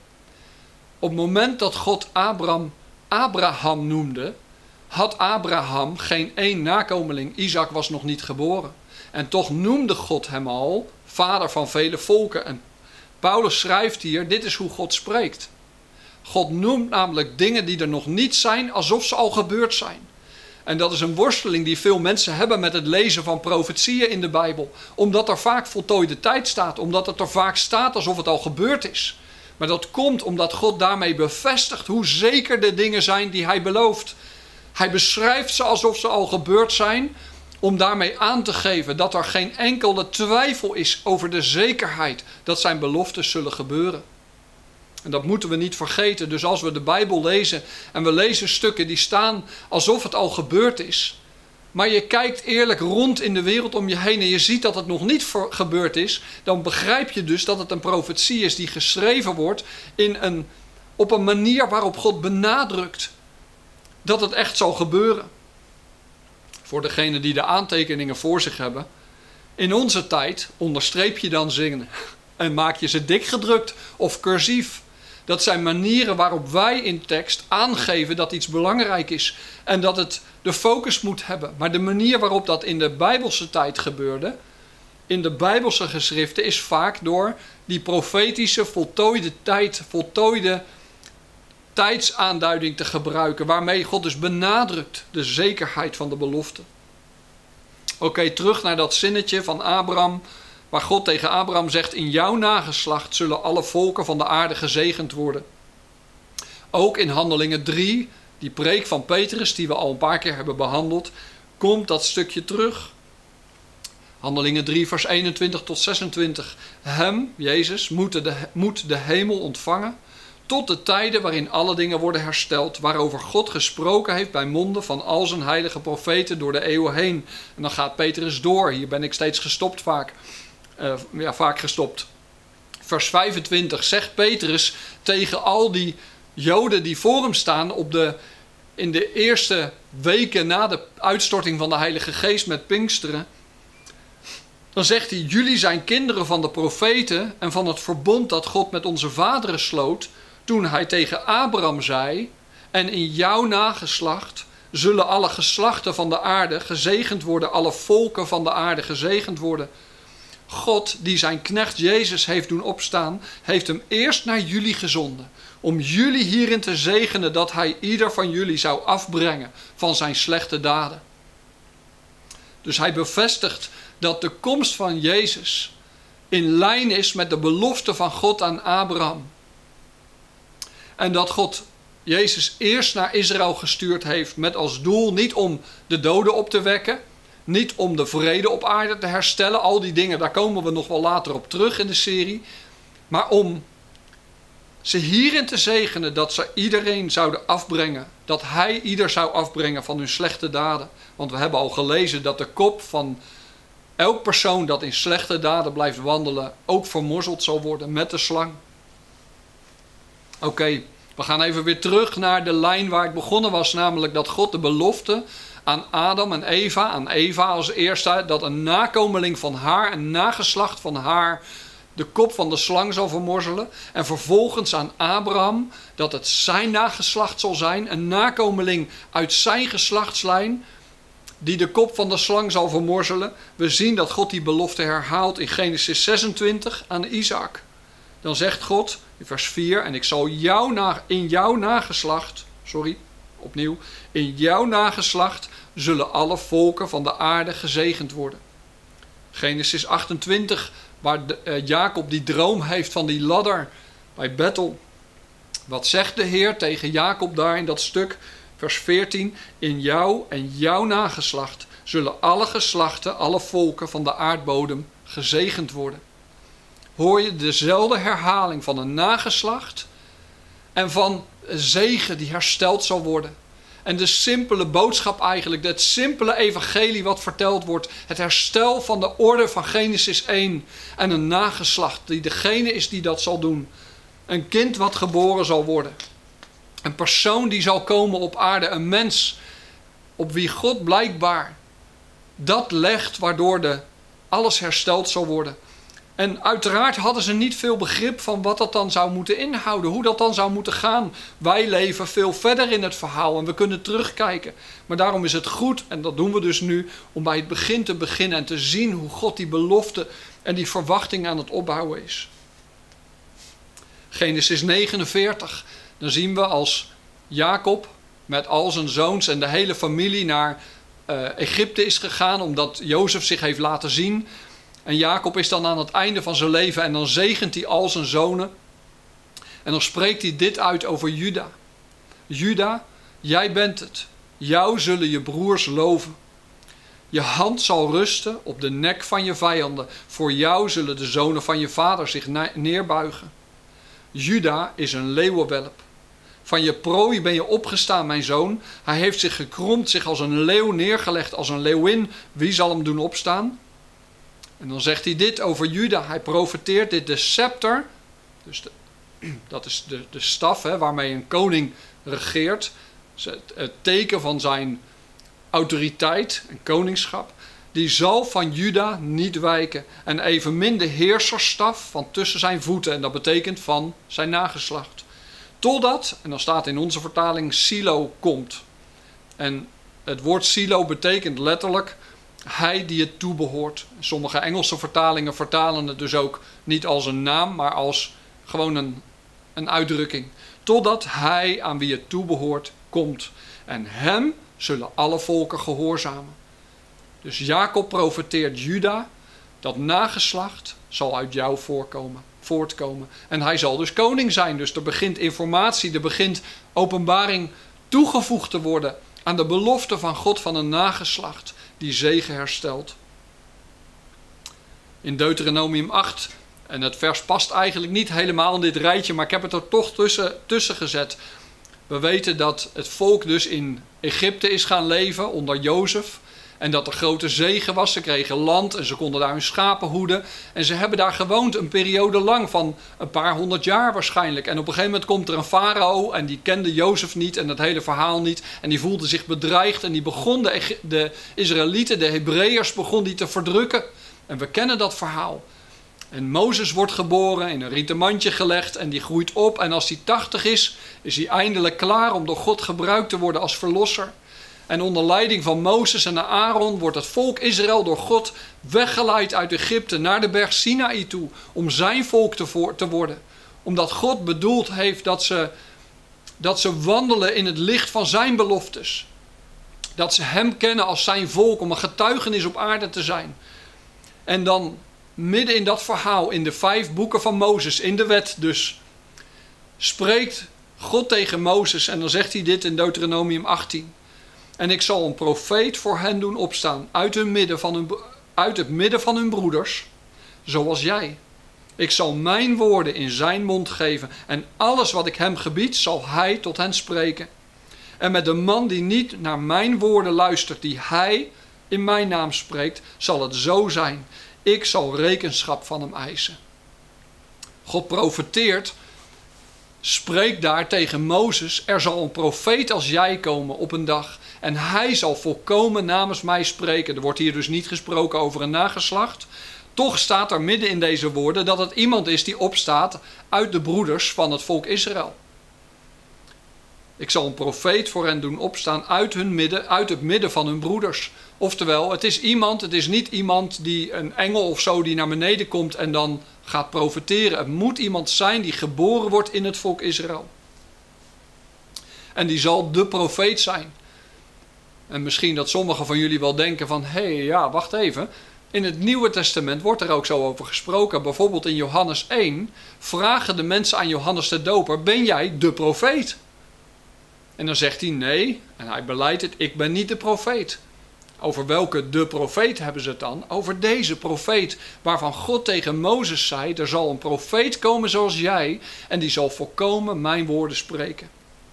Speaker 1: Op het moment dat God Abraham Abraham noemde, had Abraham geen één nakomeling. Isaac was nog niet geboren. En toch noemde God hem al vader van vele volken. En Paulus schrijft hier, dit is hoe God spreekt. God noemt namelijk dingen die er nog niet zijn, alsof ze al gebeurd zijn. En dat is een worsteling die veel mensen hebben met het lezen van profetieën in de Bijbel. Omdat er vaak voltooide tijd staat. Omdat het er vaak staat alsof het al gebeurd is. Maar dat komt omdat God daarmee bevestigt hoe zeker de dingen zijn die hij belooft. Hij beschrijft ze alsof ze al gebeurd zijn, om daarmee aan te geven dat er geen enkele twijfel is over de zekerheid dat zijn beloftes zullen gebeuren. En dat moeten we niet vergeten. Dus als we de Bijbel lezen en we lezen stukken die staan alsof het al gebeurd is, maar je kijkt eerlijk rond in de wereld om je heen en je ziet dat het nog niet gebeurd is, dan begrijp je dus dat het een profetie is die geschreven wordt in een, op een manier waarop God benadrukt dat het echt zal gebeuren. Voor degenen die de aantekeningen voor zich hebben, in onze tijd onderstreep je dan zingen en maak je ze dik gedrukt of cursief. Dat zijn manieren waarop wij in tekst aangeven dat iets belangrijk is en dat het de focus moet hebben. Maar de manier waarop dat in de Bijbelse tijd gebeurde, in de Bijbelse geschriften, is vaak door die profetische voltooide tijd, voltooide tijdsaanduiding te gebruiken, waarmee God dus benadrukt de zekerheid van de belofte. Oké, okay, terug naar dat zinnetje van Abraham, waar God tegen Abraham zegt, in jouw nageslacht zullen alle volken van de aarde gezegend worden. Ook in Handelingen drie, die preek van Petrus, die we al een paar keer hebben behandeld, komt dat stukje terug. Handelingen drie, vers eenentwintig tot zesentwintig. Hem, Jezus, moet de, moet de hemel ontvangen, tot de tijden waarin alle dingen worden hersteld, waarover God gesproken heeft bij monden van al zijn heilige profeten door de eeuwen heen. En dan gaat Petrus door. Hier ben ik steeds gestopt vaak. Uh, ja, vaak gestopt. Vers vijfentwintig zegt Petrus tegen al die Joden die voor hem staan op de, in de eerste weken na de uitstorting van de Heilige Geest met Pinksteren. Dan zegt hij, jullie zijn kinderen van de profeten en van het verbond dat God met onze vaderen sloot, toen hij tegen Abraham zei, en in jouw nageslacht zullen alle geslachten van de aarde gezegend worden, alle volken van de aarde gezegend worden. God, die zijn knecht Jezus heeft doen opstaan, heeft hem eerst naar jullie gezonden, om jullie hierin te zegenen dat hij ieder van jullie zou afbrengen van zijn slechte daden. Dus hij bevestigt dat de komst van Jezus in lijn is met de belofte van God aan Abraham. En dat God Jezus eerst naar Israël gestuurd heeft met als doel niet om de doden op te wekken, niet om de vrede op aarde te herstellen, al die dingen, daar komen we nog wel later op terug in de serie, maar om ze hierin te zegenen dat ze iedereen zouden afbrengen, dat hij ieder zou afbrengen van hun slechte daden. Want we hebben al gelezen dat de kop van elk persoon dat in slechte daden blijft wandelen ook vermorzeld zal worden met de slang. Oké, okay, we gaan even weer terug naar de lijn waar ik begonnen was, namelijk dat God de belofte aan Adam en Eva, aan Eva als eerste, dat een nakomeling van haar, een nageslacht van haar, de kop van de slang zal vermorzelen. En vervolgens aan Abraham, dat het zijn nageslacht zal zijn, een nakomeling uit zijn geslachtslijn, die de kop van de slang zal vermorzelen. We zien dat God die belofte herhaalt in Genesis zesentwintig aan Isaac. Dan zegt God in vers vier, en ik zal jou na, in jouw nageslacht, sorry, opnieuw, in jouw nageslacht zullen alle volken van de aarde gezegend worden. Genesis achtentwintig, waar de, uh, Jacob die droom heeft van die ladder bij Bethel. Wat zegt de Heer tegen Jacob daar in dat stuk? Vers veertien, in jou en jouw nageslacht zullen alle geslachten, alle volken van de aardbodem gezegend worden. Hoor je dezelfde herhaling van een nageslacht en van een zegen die hersteld zal worden. En de simpele boodschap eigenlijk, het simpele evangelie wat verteld wordt, het herstel van de orde van Genesis één en een nageslacht die degene is die dat zal doen. Een kind wat geboren zal worden. Een persoon die zal komen op aarde, een mens op wie God blijkbaar dat legt waardoor de alles hersteld zal worden. En uiteraard hadden ze niet veel begrip van wat dat dan zou moeten inhouden. Hoe dat dan zou moeten gaan. Wij leven veel verder in het verhaal en we kunnen terugkijken. Maar daarom is het goed, en dat doen we dus nu, om bij het begin te beginnen en te zien hoe God die belofte en die verwachting aan het opbouwen is. Genesis negenenveertig. Dan zien we als Jacob met al zijn zoons en de hele familie naar uh, Egypte is gegaan, omdat Jozef zich heeft laten zien. En Jacob is dan aan het einde van zijn leven en dan zegent hij al zijn zonen. En dan spreekt hij dit uit over Juda. Juda, jij bent het. Jou zullen je broers loven. Je hand zal rusten op de nek van je vijanden. Voor jou zullen de zonen van je vader zich neerbuigen. Juda is een leeuwenwelp. Van je prooi ben je opgestaan, mijn zoon. Hij heeft zich gekromd, zich als een leeuw neergelegd, als een leeuwin. Wie zal hem doen opstaan? En dan zegt hij dit over Juda. Hij profeteert dit, de scepter. Dus de, dat is de, de staf hè, waarmee een koning regeert. Het, het teken van zijn autoriteit en koningschap. Die zal van Juda niet wijken. En evenmin de heerserstaf van tussen zijn voeten. En dat betekent van zijn nageslacht. Totdat, en dan staat in onze vertaling, Silo komt. En het woord Silo betekent letterlijk hij die het toebehoort. Sommige Engelse vertalingen vertalen het dus ook niet als een naam, maar als gewoon een, een uitdrukking. Totdat hij aan wie het toebehoort komt. En hem zullen alle volken gehoorzamen. Dus Jacob profeteert Juda, dat nageslacht zal uit jou voorkomen, voortkomen. En hij zal dus koning zijn. Dus er begint informatie, er begint openbaring toegevoegd te worden aan de belofte van God van een nageslacht die zegen herstelt. In Deuteronomium acht, en het vers past eigenlijk niet helemaal in dit rijtje, maar ik heb het er toch tussen, tussen gezet. We weten dat het volk dus in Egypte is gaan leven onder Jozef. En dat er grote zegen was. Ze kregen land en ze konden daar hun schapen hoeden. En ze hebben daar gewoond een periode lang van een paar honderd jaar waarschijnlijk. En op een gegeven moment komt er een farao en die kende Jozef niet en het hele verhaal niet. En die voelde zich bedreigd en die begon de, de Israëlieten, de Hebreeërs, begon die te verdrukken. En we kennen dat verhaal. En Mozes wordt geboren, in een rieten mandje gelegd en die groeit op. En als hij tachtig is, is hij eindelijk klaar om door God gebruikt te worden als verlosser. En onder leiding van Mozes en Aaron wordt het volk Israël door God weggeleid uit Egypte naar de berg Sinaï toe. Om zijn volk te, voor, te worden. Omdat God bedoeld heeft dat ze, dat ze wandelen in het licht van zijn beloftes. Dat ze hem kennen als zijn volk, om een getuigenis op aarde te zijn. En dan midden in dat verhaal, in de vijf boeken van Mozes, in de wet dus, spreekt God tegen Mozes en dan zegt hij dit in Deuteronomium achttien. En ik zal een profeet voor hen doen opstaan uit, hun midden van hun, uit het midden van hun broeders, zoals jij. Ik zal mijn woorden in zijn mond geven en alles wat ik hem gebied zal hij tot hen spreken. En met de man die niet naar mijn woorden luistert, die hij, in mijn naam spreekt, zal het zo zijn. Ik zal rekenschap van hem eisen. God profeteert, spreekt daar tegen Mozes, er zal een profeet als jij komen op een dag. En hij zal volkomen namens mij spreken. Er wordt hier dus niet gesproken over een nageslacht. Toch staat er midden in deze woorden dat het iemand is die opstaat uit de broeders van het volk Israël. Ik zal een profeet voor hen doen opstaan uit hun midden, uit het midden van hun broeders. Oftewel, het is iemand, het is niet iemand die een engel of zo die naar beneden komt en dan gaat profeteren. Het moet iemand zijn die geboren wordt in het volk Israël. En die zal de profeet zijn. En misschien dat sommigen van jullie wel denken van, hé, hey, ja, wacht even. In het Nieuwe Testament wordt er ook zo over gesproken. Bijvoorbeeld in Johannes één vragen de mensen aan Johannes de Doper, ben jij de profeet? En dan zegt hij nee, en hij beleidt het, ik ben niet de profeet. Over welke de profeet hebben ze het dan? Over deze profeet, waarvan God tegen Mozes zei, er zal een profeet komen zoals jij, en die zal volkomen mijn woorden spreken.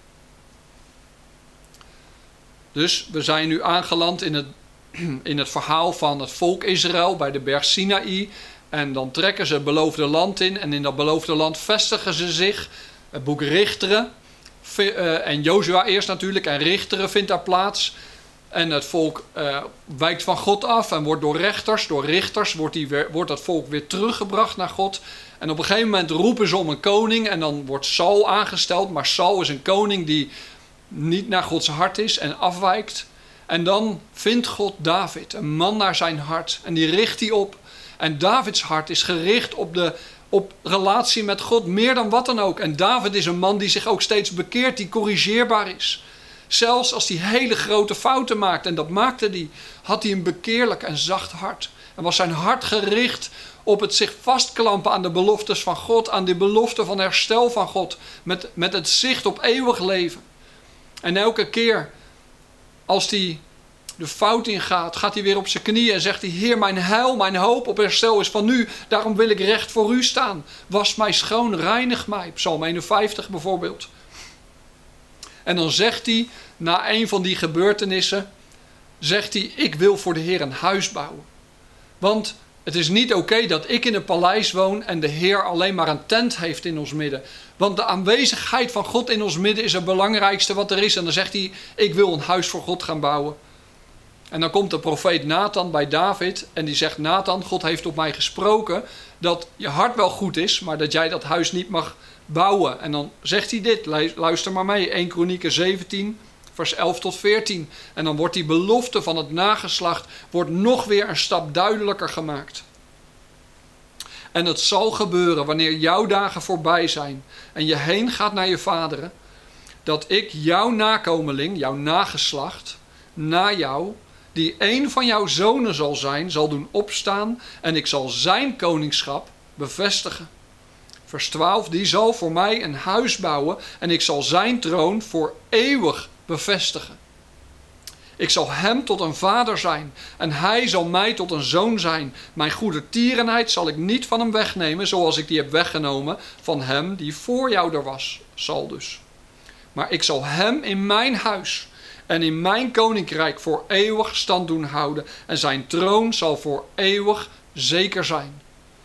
Speaker 1: Dus we zijn nu aangeland in het, in het verhaal van het volk Israël bij de berg Sinaï. En dan trekken ze het beloofde land in, en in dat beloofde land vestigen ze zich. Het boek Richteren. En Jozua eerst natuurlijk, en Richteren vindt daar plaats. En het volk uh, wijkt van God af en wordt door rechters, door richters, wordt, die weer, wordt dat volk weer teruggebracht naar God. En op een gegeven moment roepen ze om een koning en dan wordt Saul aangesteld. Maar Saul is een koning die niet naar Gods hart is en afwijkt. En dan vindt God David, een man naar zijn hart, en die richt hij op. En Davids hart is gericht op de op relatie met God, meer dan wat dan ook. En David is een man die zich ook steeds bekeert, die corrigeerbaar is. Zelfs als hij hele grote fouten maakt, en dat maakte hij, had hij een bekeerlijk en zacht hart. En was zijn hart gericht op het zich vastklampen aan de beloftes van God, aan de belofte van herstel van God, met, met het zicht op eeuwig leven. En elke keer als hij de fout ingaat, gaat hij weer op zijn knieën en zegt hij, Heer, mijn heil, mijn hoop op herstel is van u. Daarom wil ik recht voor u staan. Was mij schoon, reinig mij. Psalm eenenvijftig bijvoorbeeld. En dan zegt hij, na een van die gebeurtenissen, zegt hij, ik wil voor de Heer een huis bouwen. Want het is niet oké okay dat ik in een paleis woon en de Heer alleen maar een tent heeft in ons midden. Want de aanwezigheid van God in ons midden is het belangrijkste wat er is. En dan zegt hij, ik wil een huis voor God gaan bouwen. En dan komt de profeet Nathan bij David en die zegt, Nathan, God heeft op mij gesproken dat je hart wel goed is, maar dat jij dat huis niet mag bouwen. En dan zegt hij dit, luister maar mee, Eerste Kronieken zeventien, vers elf tot veertien. En dan wordt die belofte van het nageslacht wordt nog weer een stap duidelijker gemaakt. En het zal gebeuren wanneer jouw dagen voorbij zijn en je heen gaat naar je vaderen, dat ik jouw nakomeling, jouw nageslacht, na jou, die een van jouw zonen zal zijn, zal doen opstaan en ik zal zijn koningschap bevestigen. Vers twaalf, die zal voor mij een huis bouwen en ik zal zijn troon voor eeuwig bevestigen. Ik zal hem tot een vader zijn en hij zal mij tot een zoon zijn. Mijn goedertierenheid zal ik niet van hem wegnemen, zoals ik die heb weggenomen van hem die voor jou er was, zal dus. Maar ik zal hem in mijn huis en in mijn koninkrijk voor eeuwig stand doen houden. En zijn troon zal voor eeuwig zeker zijn.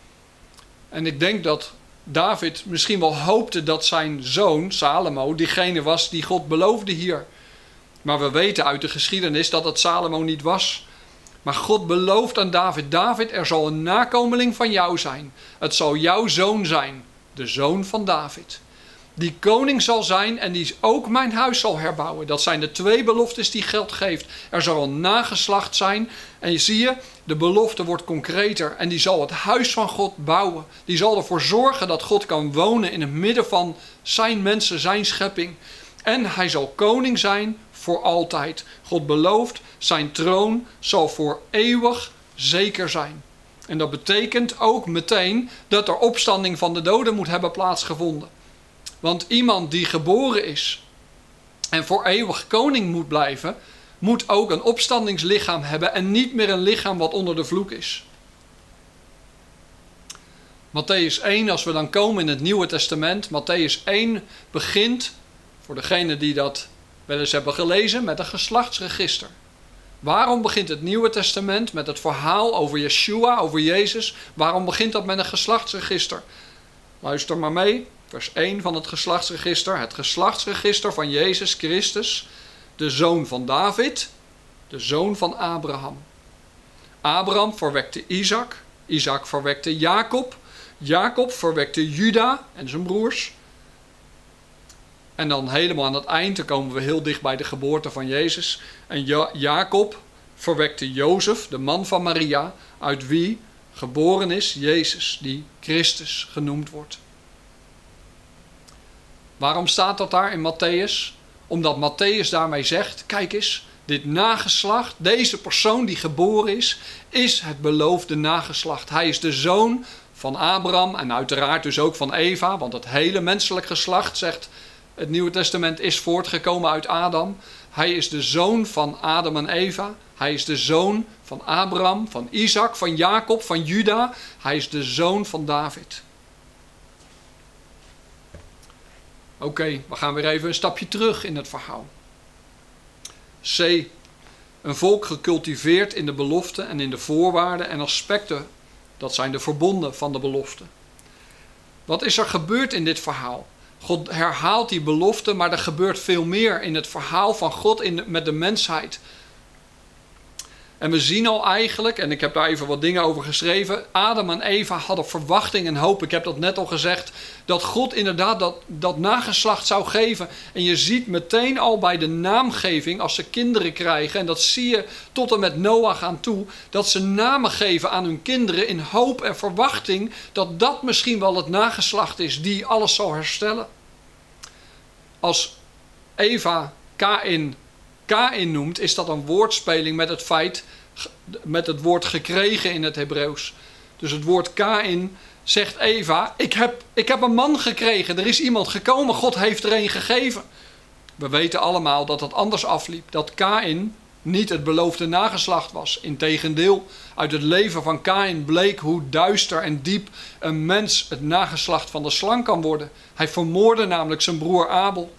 Speaker 1: En ik denk dat David misschien wel hoopte dat zijn zoon, Salomo, diegene was die God beloofde hier. Maar we weten uit de geschiedenis dat het Salomo niet was. Maar God belooft aan David, David, er zal een nakomeling van jou zijn. Het zal jouw zoon zijn, de zoon van David. Die koning zal zijn en die ook mijn huis zal herbouwen. Dat zijn de twee beloftes die God geeft. Er zal een nageslacht zijn. En je zie je, de belofte wordt concreter. En die zal het huis van God bouwen. Die zal ervoor zorgen dat God kan wonen in het midden van zijn mensen, zijn schepping. En hij zal koning zijn voor altijd. God belooft, zijn troon zal voor eeuwig zeker zijn. En dat betekent ook meteen dat er opstanding van de doden moet hebben plaatsgevonden. Want iemand die geboren is en voor eeuwig koning moet blijven, moet ook een opstandingslichaam hebben en niet meer een lichaam wat onder de vloek is. Mattheüs één, als we dan komen in het Nieuwe Testament, Mattheüs één begint, voor degenen die dat wel eens hebben gelezen, met een geslachtsregister. Waarom begint het Nieuwe Testament met het verhaal over Yeshua, over Jezus? Waarom begint dat met een geslachtsregister? Luister maar mee, vers één van het geslachtsregister. Het geslachtsregister van Jezus Christus, de zoon van David, de zoon van Abraham. Abraham verwekte Isaac, Isaac verwekte Jacob, Jacob verwekte Juda en zijn broers. En dan helemaal aan het eind, dan komen we heel dicht bij de geboorte van Jezus. En ja- Jacob verwekte Jozef, de man van Maria, uit wie geboren is Jezus, die Christus genoemd wordt. Waarom staat dat daar in Matthäus? Omdat Matthäus daarmee zegt, kijk eens, dit nageslacht, deze persoon die geboren is, is het beloofde nageslacht. Hij is de zoon van Abraham en uiteraard dus ook van Eva, want het hele menselijk geslacht, zegt het Nieuwe Testament, is voortgekomen uit Adam. Hij is de zoon van Adam en Eva. Hij is de zoon van Abraham, van Isaac, van Jacob, van Juda. Hij is de zoon van David. Oké, okay, we gaan weer even een stapje terug in het verhaal. C. Een volk gecultiveerd in de belofte en in de voorwaarden en aspecten. Dat zijn de verbonden van de belofte. Wat is er gebeurd in dit verhaal? God herhaalt die belofte, maar er gebeurt veel meer in het verhaal van God in de, met de mensheid. En we zien al eigenlijk, en ik heb daar even wat dingen over geschreven, Adam en Eva hadden verwachting en hoop. Ik heb dat net al gezegd, dat God inderdaad dat, dat nageslacht zou geven. En je ziet meteen al bij de naamgeving, als ze kinderen krijgen, en dat zie je tot en met Noach aan toe, dat ze namen geven aan hun kinderen in hoop en verwachting dat dat misschien wel het nageslacht is die alles zal herstellen. Als Eva Kaïn Kaïn noemt, is dat een woordspeling met het feit, met het woord gekregen in het Hebreeuws. Dus het woord Kaïn zegt Eva, ik heb, ik heb een man gekregen, er is iemand gekomen, God heeft er een gegeven. We weten allemaal dat het anders afliep, dat Kaïn niet het beloofde nageslacht was. Integendeel, uit het leven van Kaïn bleek hoe duister en diep een mens het nageslacht van de slang kan worden. Hij vermoordde namelijk zijn broer Abel.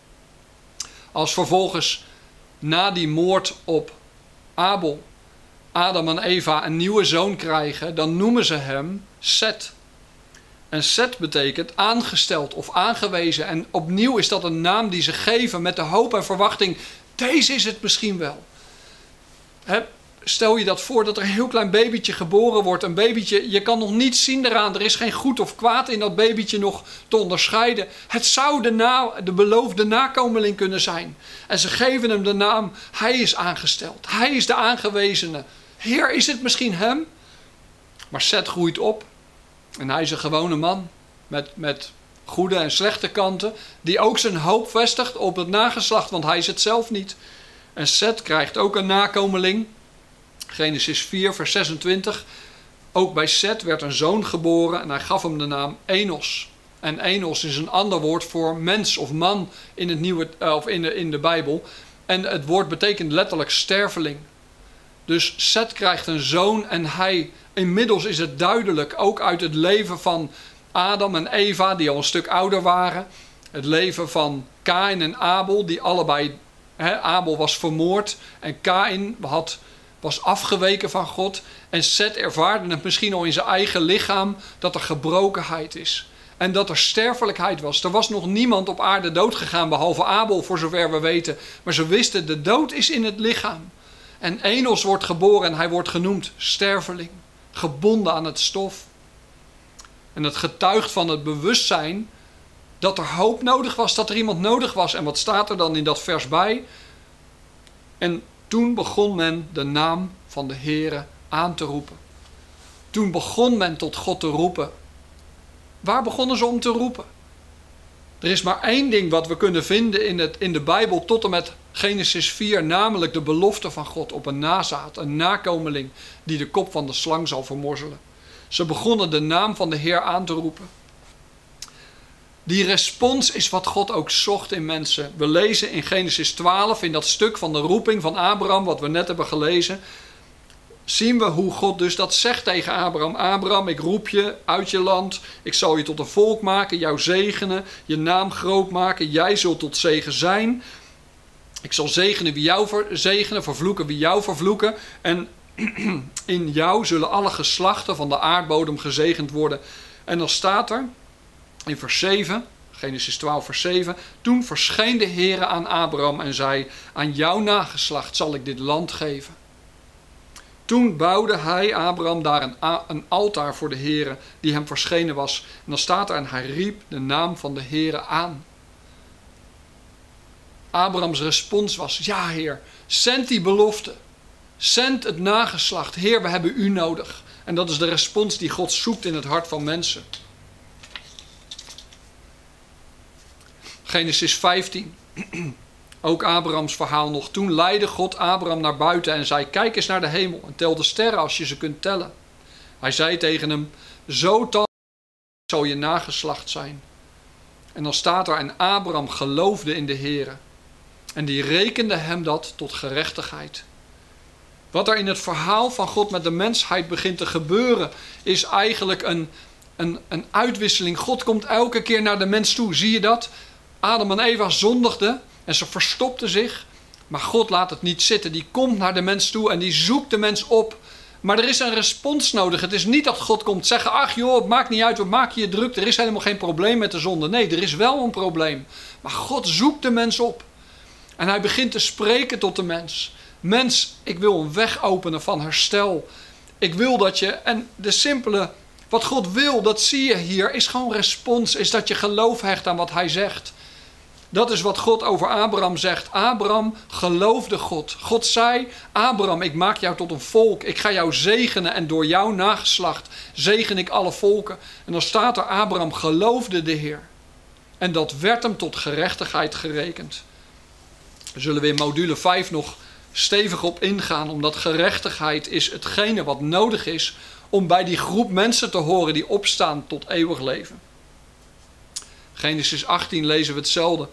Speaker 1: Als vervolgens na die moord op Abel, Adam en Eva een nieuwe zoon krijgen, dan noemen ze hem Set. En Set betekent aangesteld of aangewezen. En opnieuw is dat een naam die ze geven met de hoop en verwachting, deze is het misschien wel. He, stel je dat voor dat er een heel klein babytje geboren wordt. Een babytje, je kan nog niets zien eraan. Er is geen goed of kwaad in dat babytje nog te onderscheiden. Het zou de, na, de beloofde nakomeling kunnen zijn. En ze geven hem de naam, hij is aangesteld. Hij is de aangewezene. Heer, is het misschien hem? Maar Set groeit op. En hij is een gewone man. Met, met goede en slechte kanten. Die ook zijn hoop vestigt op het nageslacht. Want hij is het zelf niet. En Set krijgt ook een nakomeling. Genesis vier vers zesentwintig. Ook bij Set werd een zoon geboren. En hij gaf hem de naam Enos. En Enos is een ander woord voor mens of man in, het nieuwe, of in, de, in de Bijbel. En het woord betekent letterlijk sterveling. Dus Set krijgt een zoon en hij, inmiddels is het duidelijk, ook uit het leven van Adam en Eva, die al een stuk ouder waren. Het leven van Kaïn en Abel, die allebei, he, Abel was vermoord en Kaïn had, was afgeweken van God. En Set ervaarde het misschien al in zijn eigen lichaam dat er gebrokenheid is. En dat er sterfelijkheid was. Er was nog niemand op aarde doodgegaan behalve Abel, voor zover we weten. Maar ze wisten, de dood is in het lichaam. En Enos wordt geboren en hij wordt genoemd sterveling. Gebonden aan het stof. En het getuigt van het bewustzijn dat er hoop nodig was, dat er iemand nodig was. En wat staat er dan in dat vers bij? En toen begon men de naam van de Heere aan te roepen. Toen begon men tot God te roepen. Waar begonnen ze om te roepen? Er is maar één ding wat we kunnen vinden in, het, in de Bijbel tot en met Genesis vier, namelijk de belofte van God op een nazaat, een nakomeling die de kop van de slang zal vermorzelen. Ze begonnen de naam van de Heer aan te roepen. Die respons is wat God ook zocht in mensen. We lezen in Genesis twaalf, in dat stuk van de roeping van Abraham, wat we net hebben gelezen, zien we hoe God dus dat zegt tegen Abraham. Abraham, ik roep je uit je land. Ik zal je tot een volk maken, jou zegenen, je naam groot maken. Jij zult tot zegen zijn. Ik zal zegenen wie jou ver, zegenen, vervloeken wie jou vervloeken. En in jou zullen alle geslachten van de aardbodem gezegend worden. En dan staat er in vers zeven, Genesis twaalf vers zeven. Toen verscheen de Heere aan Abraham en zei, aan jouw nageslacht zal ik dit land geven. Toen bouwde hij, Abraham, daar een, een altaar voor de Heere die hem verschenen was. En dan staat er, en hij riep de naam van de Heere aan. Abrahams respons was, ja Heer, zend die belofte. Zend het nageslacht. Heer, we hebben u nodig. En dat is de respons die God zoekt in het hart van mensen. Genesis vijftien. Ook Abrahams verhaal nog. Toen leidde God Abraham naar buiten en zei, kijk eens naar de hemel en tel de sterren als je ze kunt tellen. Hij zei tegen hem, zo tal zal je nageslacht zijn. En dan staat er, en Abraham geloofde in de Heere. En die rekende hem dat tot gerechtigheid. Wat er in het verhaal van God met de mensheid begint te gebeuren, is eigenlijk een, een, een uitwisseling. God komt elke keer naar de mens toe. Zie je dat? Adam en Eva zondigden en ze verstopten zich. Maar God laat het niet zitten. Die komt naar de mens toe en die zoekt de mens op. Maar er is een respons nodig. Het is niet dat God komt zeggen, ach joh, het maakt niet uit, wat maak je je druk. Er is helemaal geen probleem met de zonde. Nee, er is wel een probleem. Maar God zoekt de mens op. En hij begint te spreken tot de mens. Mens, ik wil een weg openen van herstel. Ik wil dat je, en de simpele, wat God wil, dat zie je hier, is gewoon respons. Is dat je geloof hecht aan wat hij zegt. Dat is wat God over Abraham zegt. Abraham geloofde God. God zei, Abraham, ik maak jou tot een volk. Ik ga jou zegenen en door jouw nageslacht zegen ik alle volken. En dan staat er, Abraham geloofde de Heer. En dat werd hem tot gerechtigheid gerekend. Daar zullen we in module vijf nog stevig op ingaan, omdat gerechtigheid is hetgene wat nodig is om bij die groep mensen te horen die opstaan tot eeuwig leven. Genesis achttien lezen we hetzelfde.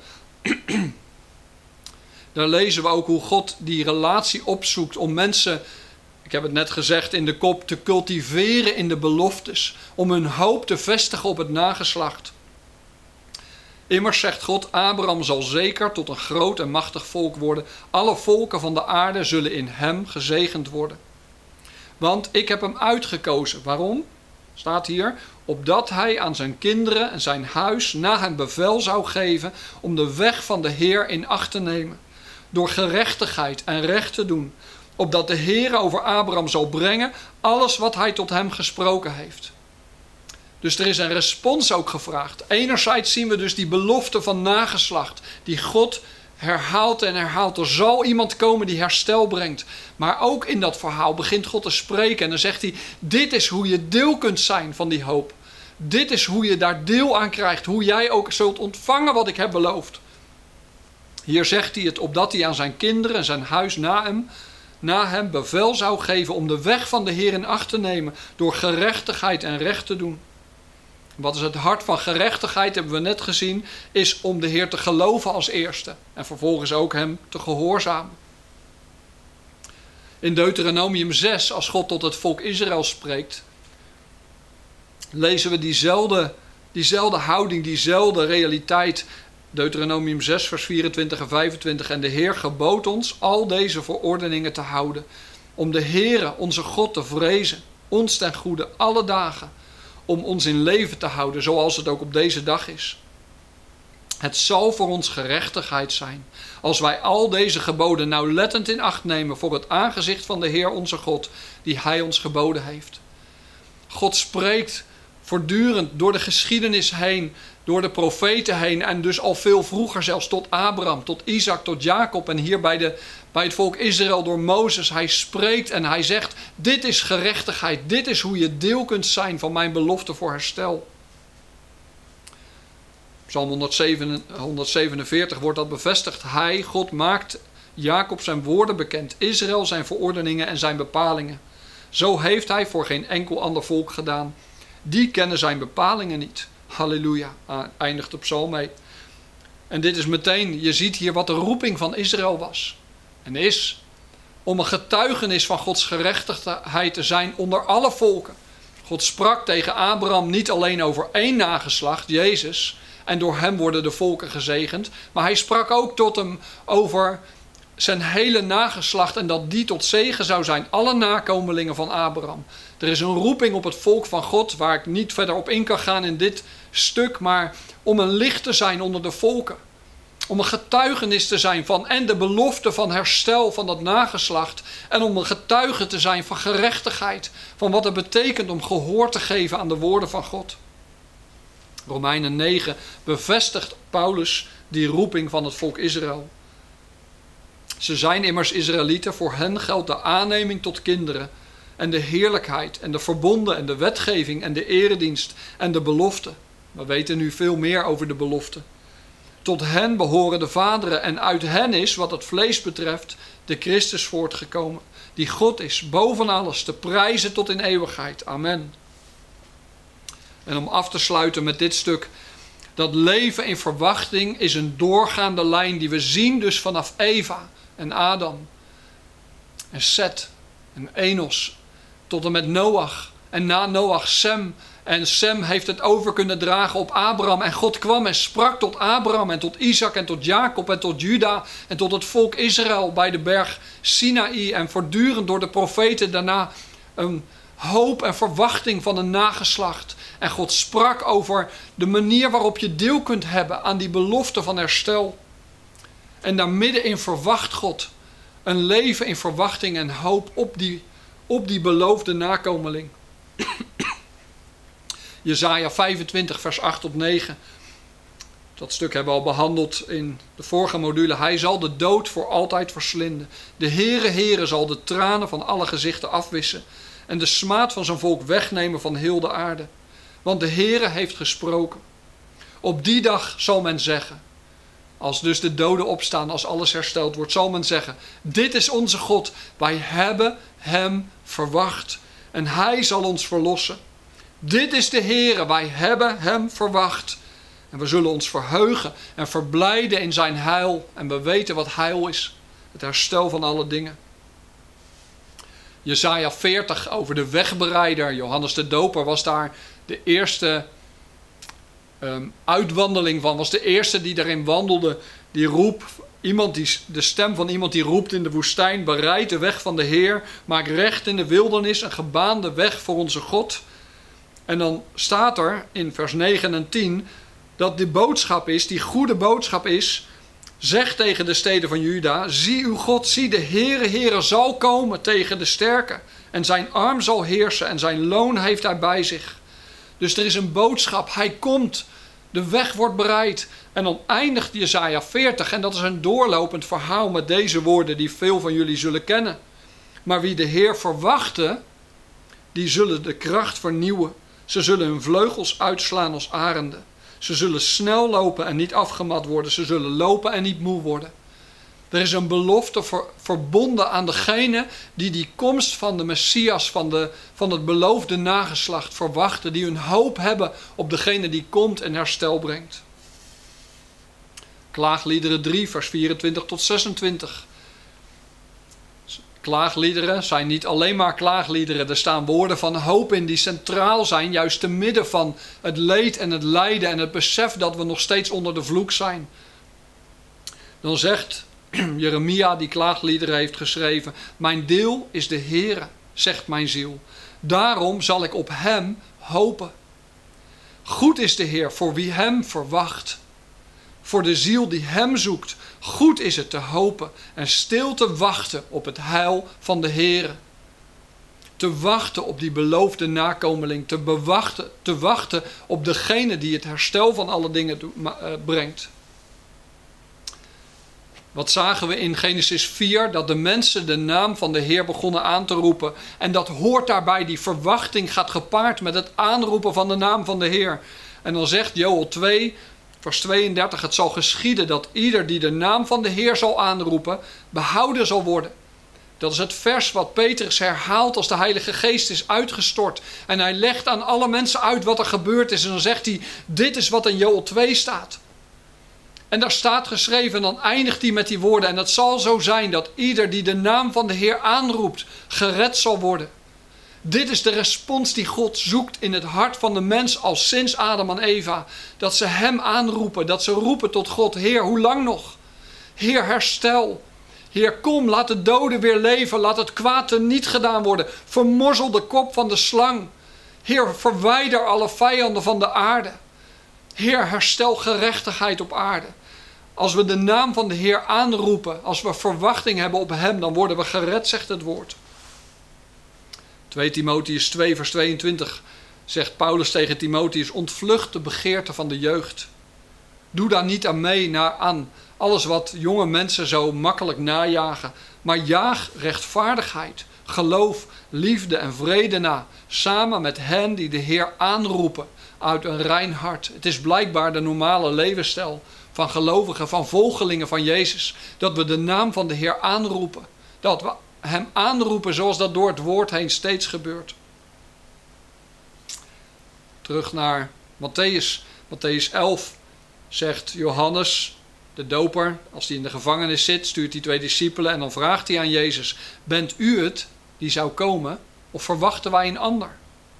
Speaker 1: Daar lezen we ook hoe God die relatie opzoekt om mensen, ik heb het net gezegd in de kop, te cultiveren in de beloftes, om hun hoop te vestigen op het nageslacht. Immers zegt God, Abraham zal zeker tot een groot en machtig volk worden. Alle volken van de aarde zullen in hem gezegend worden. Want ik heb hem uitgekozen. Waarom? Staat hier, opdat hij aan zijn kinderen en zijn huis na hem bevel zou geven om de weg van de Heer in acht te nemen. Door gerechtigheid en recht te doen. Opdat de Heer over Abraham zal brengen alles wat hij tot hem gesproken heeft. Dus er is een respons ook gevraagd. Enerzijds zien we dus die belofte van nageslacht. Die God herhaalt en herhaalt. Er zal iemand komen die herstel brengt. Maar ook in dat verhaal begint God te spreken. En dan zegt hij, dit is hoe je deel kunt zijn van die hoop. Dit is hoe je daar deel aan krijgt. Hoe jij ook zult ontvangen wat ik heb beloofd. Hier zegt hij het, opdat hij aan zijn kinderen en zijn huis na hem, na hem bevel zou geven om de weg van de Heer in acht te nemen. Door gerechtigheid en recht te doen. Wat is het hart van gerechtigheid, hebben we net gezien, is om de Heer te geloven als eerste. En vervolgens ook hem te gehoorzamen. In Deuteronomium zes, als God tot het volk Israël spreekt, lezen we diezelfde, diezelfde houding, diezelfde realiteit. Deuteronomium zes, vers vierentwintig en vijfentwintig. En de Heer gebood ons al deze verordeningen te houden. Om de Heere, onze God, te vrezen. Ons ten goede alle dagen. Om ons in leven te houden, zoals het ook op deze dag is. Het zal voor ons gerechtigheid zijn, als wij al deze geboden nauwlettend in acht nemen voor het aangezicht van de Heer onze God, die Hij ons geboden heeft. God spreekt voortdurend door de geschiedenis heen, door de profeten heen en dus al veel vroeger zelfs tot Abraham, tot Isaac, tot Jacob en hier bij, de, bij het volk Israël door Mozes. Hij spreekt en hij zegt, dit is gerechtigheid, dit is hoe je deel kunt zijn van mijn belofte voor herstel. Psalm honderdzevenenveertig wordt dat bevestigd. Hij, God, maakt Jacob zijn woorden bekend, Israël zijn verordeningen en zijn bepalingen. Zo heeft hij voor geen enkel ander volk gedaan. Die kennen zijn bepalingen niet. Halleluja, eindigt de psalm mee. En dit is meteen, je ziet hier wat de roeping van Israël was. En is om een getuigenis van Gods gerechtigheid te zijn onder alle volken. God sprak tegen Abraham niet alleen over één nageslacht, Jezus, en door hem worden de volken gezegend. Maar hij sprak ook tot hem over zijn hele nageslacht en dat die tot zegen zou zijn. Alle nakomelingen van Abraham. Er is een roeping op het volk van God waar ik niet verder op in kan gaan in dit stuk. Maar om een licht te zijn onder de volken. Om een getuigenis te zijn van en de belofte van herstel van dat nageslacht. En om een getuige te zijn van gerechtigheid. Van wat het betekent om gehoor te geven aan de woorden van God. Romeinen negen bevestigt Paulus die roeping van het volk Israël. Ze zijn immers Israëlieten, voor hen geldt de aanneming tot kinderen en de heerlijkheid en de verbonden en de wetgeving en de eredienst en de belofte. We weten nu veel meer over de belofte. Tot hen behoren de vaderen en uit hen is, wat het vlees betreft, de Christus voortgekomen, die God is, boven alles, te prijzen tot in eeuwigheid. Amen. En om af te sluiten met dit stuk, dat leven in verwachting is een doorgaande lijn die we zien dus vanaf Eva en Adam en Seth en Enos tot en met Noach en na Noach Sem. En Sem heeft het over kunnen dragen op Abraham en God kwam en sprak tot Abraham en tot Isaac en tot Jacob en tot Juda en tot het volk Israël bij de berg Sinaï en voortdurend door de profeten daarna een hoop en verwachting van een nageslacht. En God sprak over de manier waarop je deel kunt hebben aan die belofte van herstel. En daar middenin verwacht God een leven in verwachting en hoop op die, op die beloofde nakomeling. Jesaja vijfentwintig vers acht tot negen. Dat stuk hebben we al behandeld in de vorige module. Hij zal de dood voor altijd verslinden. De Heere, Heere zal de tranen van alle gezichten afwissen. En de smaad van zijn volk wegnemen van heel de aarde. Want de Heere heeft gesproken. Op die dag zal men zeggen. Als dus de doden opstaan, als alles hersteld wordt, zal men zeggen. Dit is onze God. Wij hebben hem verwacht. En hij zal ons verlossen. Dit is de Heere. Wij hebben hem verwacht. En we zullen ons verheugen en verblijden in zijn heil. En we weten wat heil is. Het herstel van alle dingen. Jesaja veertig over de wegbereider. Johannes de Doper was daar de eerste um, uitwandeling van. Was de eerste die daarin wandelde. Die roep, iemand die, de stem van iemand die roept in de woestijn. Bereid de weg van de Heer. Maak recht in de wildernis een gebaande weg voor onze God. En dan staat er in vers negen en tien dat die boodschap is, die goede boodschap is. Zeg tegen de steden van Juda, zie uw God, zie de Heere, Heere zal komen tegen de sterken. En zijn arm zal heersen en zijn loon heeft hij bij zich. Dus er is een boodschap, hij komt, de weg wordt bereid. En dan eindigt Jesaja veertig en dat is een doorlopend verhaal met deze woorden die veel van jullie zullen kennen. Maar wie de Heer verwachten, die zullen de kracht vernieuwen. Ze zullen hun vleugels uitslaan als arenden. Ze zullen snel lopen en niet afgemat worden. Ze zullen lopen en niet moe worden. Er is een belofte ver, verbonden aan degene die die komst van de Messias, van, de, van het beloofde nageslacht verwachten. Die hun hoop hebben op degene die komt en herstel brengt. Klaagliederen drie vers vierentwintig tot zesentwintig. Klaagliederen zijn niet alleen maar klaagliederen. Er staan woorden van hoop in die centraal zijn. Juist te midden van het leed en het lijden en het besef dat we nog steeds onder de vloek zijn. Dan zegt Jeremia, die klaagliederen heeft geschreven. Mijn deel is de Heere, zegt mijn ziel. Daarom zal ik op hem hopen. Goed is de Heer voor wie hem verwacht. Voor de ziel die hem zoekt. Goed is het te hopen en stil te wachten op het heil van de Heere. Te wachten op die beloofde nakomeling. Te, bewachten, te wachten op degene die het herstel van alle dingen brengt. Wat zagen we in Genesis vier? Dat de mensen de naam van de Heer begonnen aan te roepen. En dat hoort daarbij, die verwachting gaat gepaard met het aanroepen van de naam van de Heer. En dan zegt Joël twee... vers tweeëndertig, het zal geschieden dat ieder die de naam van de Heer zal aanroepen, behouden zal worden. Dat is het vers wat Petrus herhaalt als de Heilige Geest is uitgestort. En hij legt aan alle mensen uit wat er gebeurd is. En dan zegt hij, dit is wat in Joël twee staat. En daar staat geschreven, en dan eindigt hij met die woorden. En het zal zo zijn dat ieder die de naam van de Heer aanroept, gered zal worden. Dit is de respons die God zoekt in het hart van de mens al sinds Adam en Eva. Dat ze hem aanroepen, dat ze roepen tot God, Heer, hoe lang nog? Heer, herstel. Heer, kom, laat de doden weer leven. Laat het kwaad er niet gedaan worden. Vermorzel de kop van de slang. Heer, verwijder alle vijanden van de aarde. Heer, herstel gerechtigheid op aarde. Als we de naam van de Heer aanroepen, als we verwachting hebben op hem, dan worden we gered, zegt het woord. twee Timotheüs twee vers tweeëntwintig zegt Paulus tegen Timotheüs, ontvlucht de begeerte van de jeugd. Doe daar niet aan mee, naar, aan alles wat jonge mensen zo makkelijk najagen, maar jaag rechtvaardigheid, geloof, liefde en vrede na, samen met hen die de Heer aanroepen uit een rein hart. Het is blijkbaar de normale levensstijl van gelovigen, van volgelingen van Jezus, dat we de naam van de Heer aanroepen. Dat we hem aanroepen zoals dat door het woord heen steeds gebeurt. Terug naar Matthäus. Matthäus elf zegt Johannes, de doper, als hij in de gevangenis zit, stuurt hij twee discipelen en dan vraagt hij aan Jezus, bent u het die zou komen of verwachten wij een ander?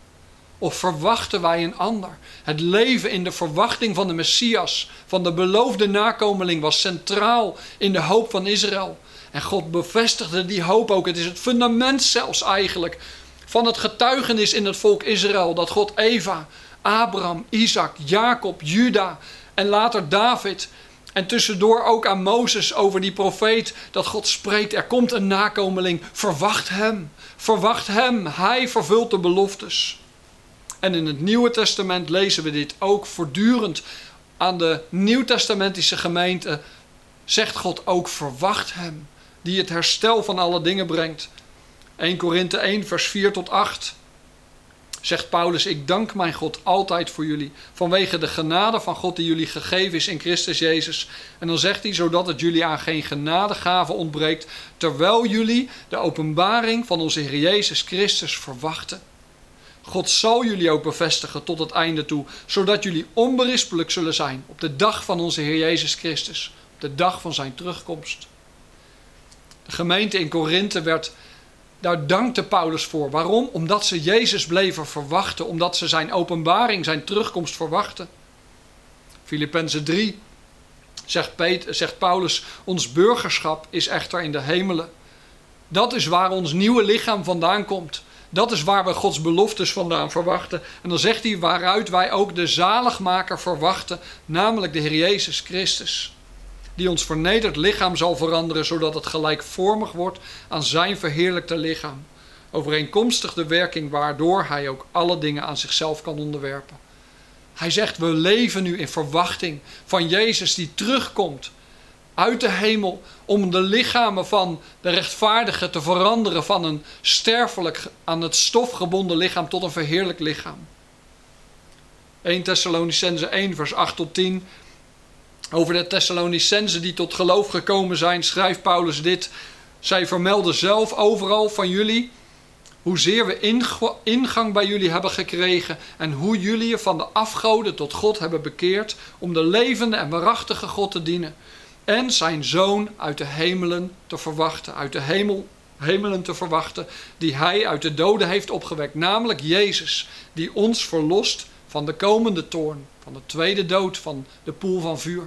Speaker 1: Of verwachten wij een ander? Het leven in de verwachting van de Messias, van de beloofde nakomeling, was centraal in de hoop van Israël. En God bevestigde die hoop ook. Het is het fundament zelfs eigenlijk van het getuigenis in het volk Israël. Dat God Eva, Abraham, Isaac, Jacob, Juda en later David. En tussendoor ook aan Mozes over die profeet. Dat God spreekt, er komt een nakomeling. Verwacht hem. Verwacht hem. Hij vervult de beloftes. En in het Nieuwe Testament lezen we dit ook voortdurend. Aan de Nieuwtestamentische gemeente zegt God ook, verwacht hem. Die het herstel van alle dingen brengt. Eerste Korinthe één vers vier tot acht. Zegt Paulus, ik dank mijn God altijd voor jullie. Vanwege de genade van God die jullie gegeven is in Christus Jezus. En dan zegt hij, zodat het jullie aan geen genadegave ontbreekt. Terwijl jullie de openbaring van onze Heer Jezus Christus verwachten. God zal jullie ook bevestigen tot het einde toe. Zodat jullie onberispelijk zullen zijn op de dag van onze Heer Jezus Christus. Op de dag van zijn terugkomst. De gemeente in Korinthe werd, daar dankte Paulus voor. Waarom? Omdat ze Jezus bleven verwachten. Omdat ze zijn openbaring, zijn terugkomst verwachten. Filippenzen drie zegt, Peter, zegt Paulus, ons burgerschap is echter in de hemelen. Dat is waar ons nieuwe lichaam vandaan komt. Dat is waar we Gods beloftes vandaan verwachten. En dan zegt hij waaruit wij ook de zaligmaker verwachten, namelijk de Heer Jezus Christus. Die ons vernederd lichaam zal veranderen, zodat het gelijkvormig wordt aan zijn verheerlijkte lichaam. Overeenkomstig de werking waardoor hij ook alle dingen aan zichzelf kan onderwerpen. Hij zegt, we leven nu in verwachting van Jezus die terugkomt uit de hemel om de lichamen van de rechtvaardigen te veranderen van een sterfelijk aan het stof gebonden lichaam tot een verheerlijk lichaam. Eerste Thessalonicenzen één vers acht tot tien. Over de Thessalonicenzen die tot geloof gekomen zijn, schrijft Paulus dit. Zij vermelden zelf overal van jullie hoezeer we ingang bij jullie hebben gekregen en hoe jullie je van de afgoden tot God hebben bekeerd om de levende en waarachtige God te dienen. En zijn zoon uit de hemelen te verwachten, uit de hemel, hemelen te verwachten, die hij uit de doden heeft opgewekt. Namelijk Jezus, die ons verlost van de komende toorn, van de tweede dood, van de poel van vuur.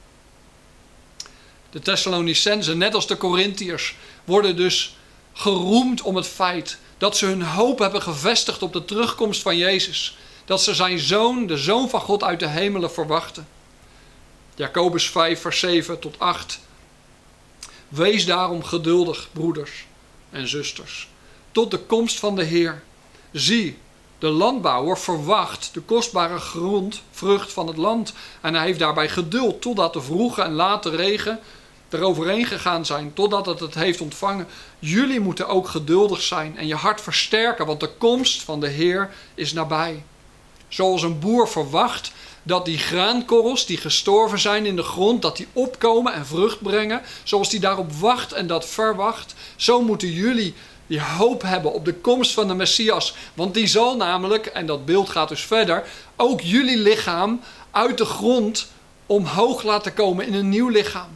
Speaker 1: De Thessalonicenzen, net als de Korintiërs, worden dus geroemd om het feit dat ze hun hoop hebben gevestigd op de terugkomst van Jezus. Dat ze zijn zoon, de zoon van God uit de hemelen verwachten. Jacobus vijf vers zeven tot acht. Wees daarom geduldig, broeders en zusters, tot de komst van de Heer. Zie, de landbouwer verwacht de kostbare grond, vrucht van het land. En hij heeft daarbij geduld totdat de vroege en late regen eroverheen gegaan zijn, totdat het het heeft ontvangen. Jullie moeten ook geduldig zijn en je hart versterken, want de komst van de Heer is nabij. Zoals een boer verwacht dat die graankorrels die gestorven zijn in de grond, dat die opkomen en vrucht brengen, zoals die daarop wacht en dat verwacht, zo moeten jullie die hoop hebben op de komst van de Messias. Want die zal namelijk, en dat beeld gaat dus verder, ook jullie lichaam uit de grond omhoog laten komen in een nieuw lichaam.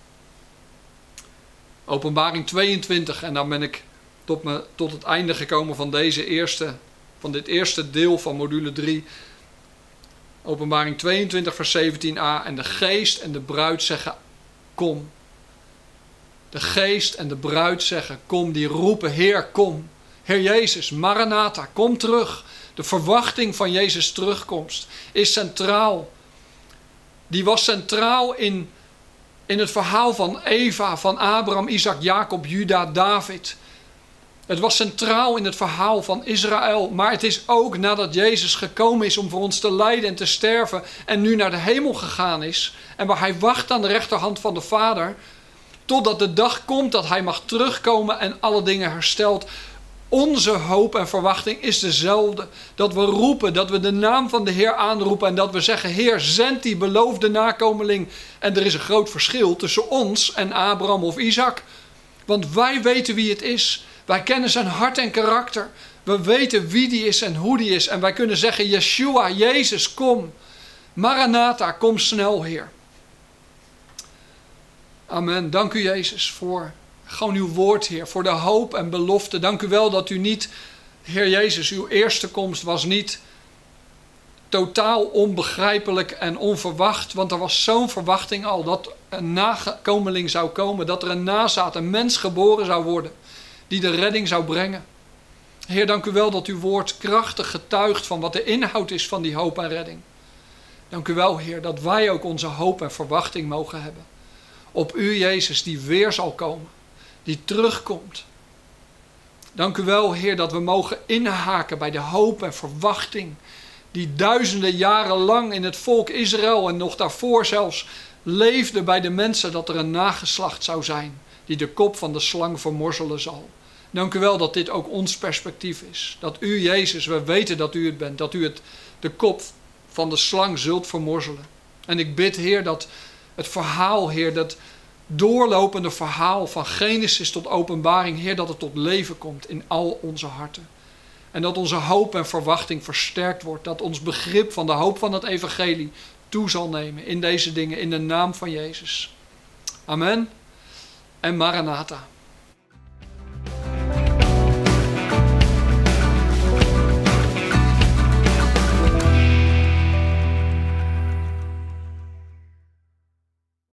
Speaker 1: Openbaring tweeëntwintig, en dan ben ik tot, me, tot het einde gekomen van, deze eerste, van dit eerste deel van module drie. Openbaring tweeëntwintig vers zeventien a. En de geest en de bruid zeggen, kom. de geest en de bruid zeggen, kom, die roepen, Heer, kom. Heer Jezus, Maranatha, kom terug. De verwachting van Jezus' terugkomst is centraal. Die was centraal in, in het verhaal van Eva, van Abraham, Isaac, Jacob, Juda, David. Het was centraal in het verhaal van Israël. Maar het is ook nadat Jezus gekomen is om voor ons te lijden en te sterven. En nu naar de hemel gegaan is. En waar hij wacht aan de rechterhand van de Vader. Totdat de dag komt dat hij mag terugkomen en alle dingen herstelt. Onze hoop en verwachting is dezelfde. Dat we roepen, dat we de naam van de Heer aanroepen. En dat we zeggen, Heer, zend die beloofde nakomeling. En er is een groot verschil tussen ons en Abraham of Isaac. Want wij weten wie het is. Wij kennen zijn hart en karakter. We weten wie die is en hoe die is. En wij kunnen zeggen, Yeshua, Jezus, kom. Maranatha, kom snel, Heer. Amen. Dank u, Jezus, voor gewoon uw woord, Heer. Voor de hoop en belofte. Dank u wel dat u niet, Heer Jezus, uw eerste komst was niet totaal onbegrijpelijk en onverwacht. Want er was zo'n verwachting al dat een nakomeling zou komen. Dat er een nazaat, een mens geboren zou worden. Die de redding zou brengen. Heer, dank u wel dat uw woord krachtig getuigt van wat de inhoud is van die hoop en redding. Dank u wel, Heer, dat wij ook onze hoop en verwachting mogen hebben. Op u, Jezus, die weer zal komen. Die terugkomt. Dank u wel, Heer, dat we mogen inhaken bij de hoop en verwachting. Die duizenden jaren lang in het volk Israël en nog daarvoor zelfs leefde bij de mensen, dat er een nageslacht zou zijn. Die de kop van de slang vermorzelen zal. Dank u wel dat dit ook ons perspectief is. Dat u, Jezus, we weten dat u het bent. Dat u het, de kop van de slang zult vermorzelen. En ik bid, Heer, dat het verhaal, Heer, dat doorlopende verhaal van Genesis tot Openbaring, Heer, dat het tot leven komt in al onze harten. En dat onze hoop en verwachting versterkt wordt. Dat ons begrip van de hoop van het evangelie toe zal nemen in deze dingen, in de naam van Jezus. Amen en Maranatha.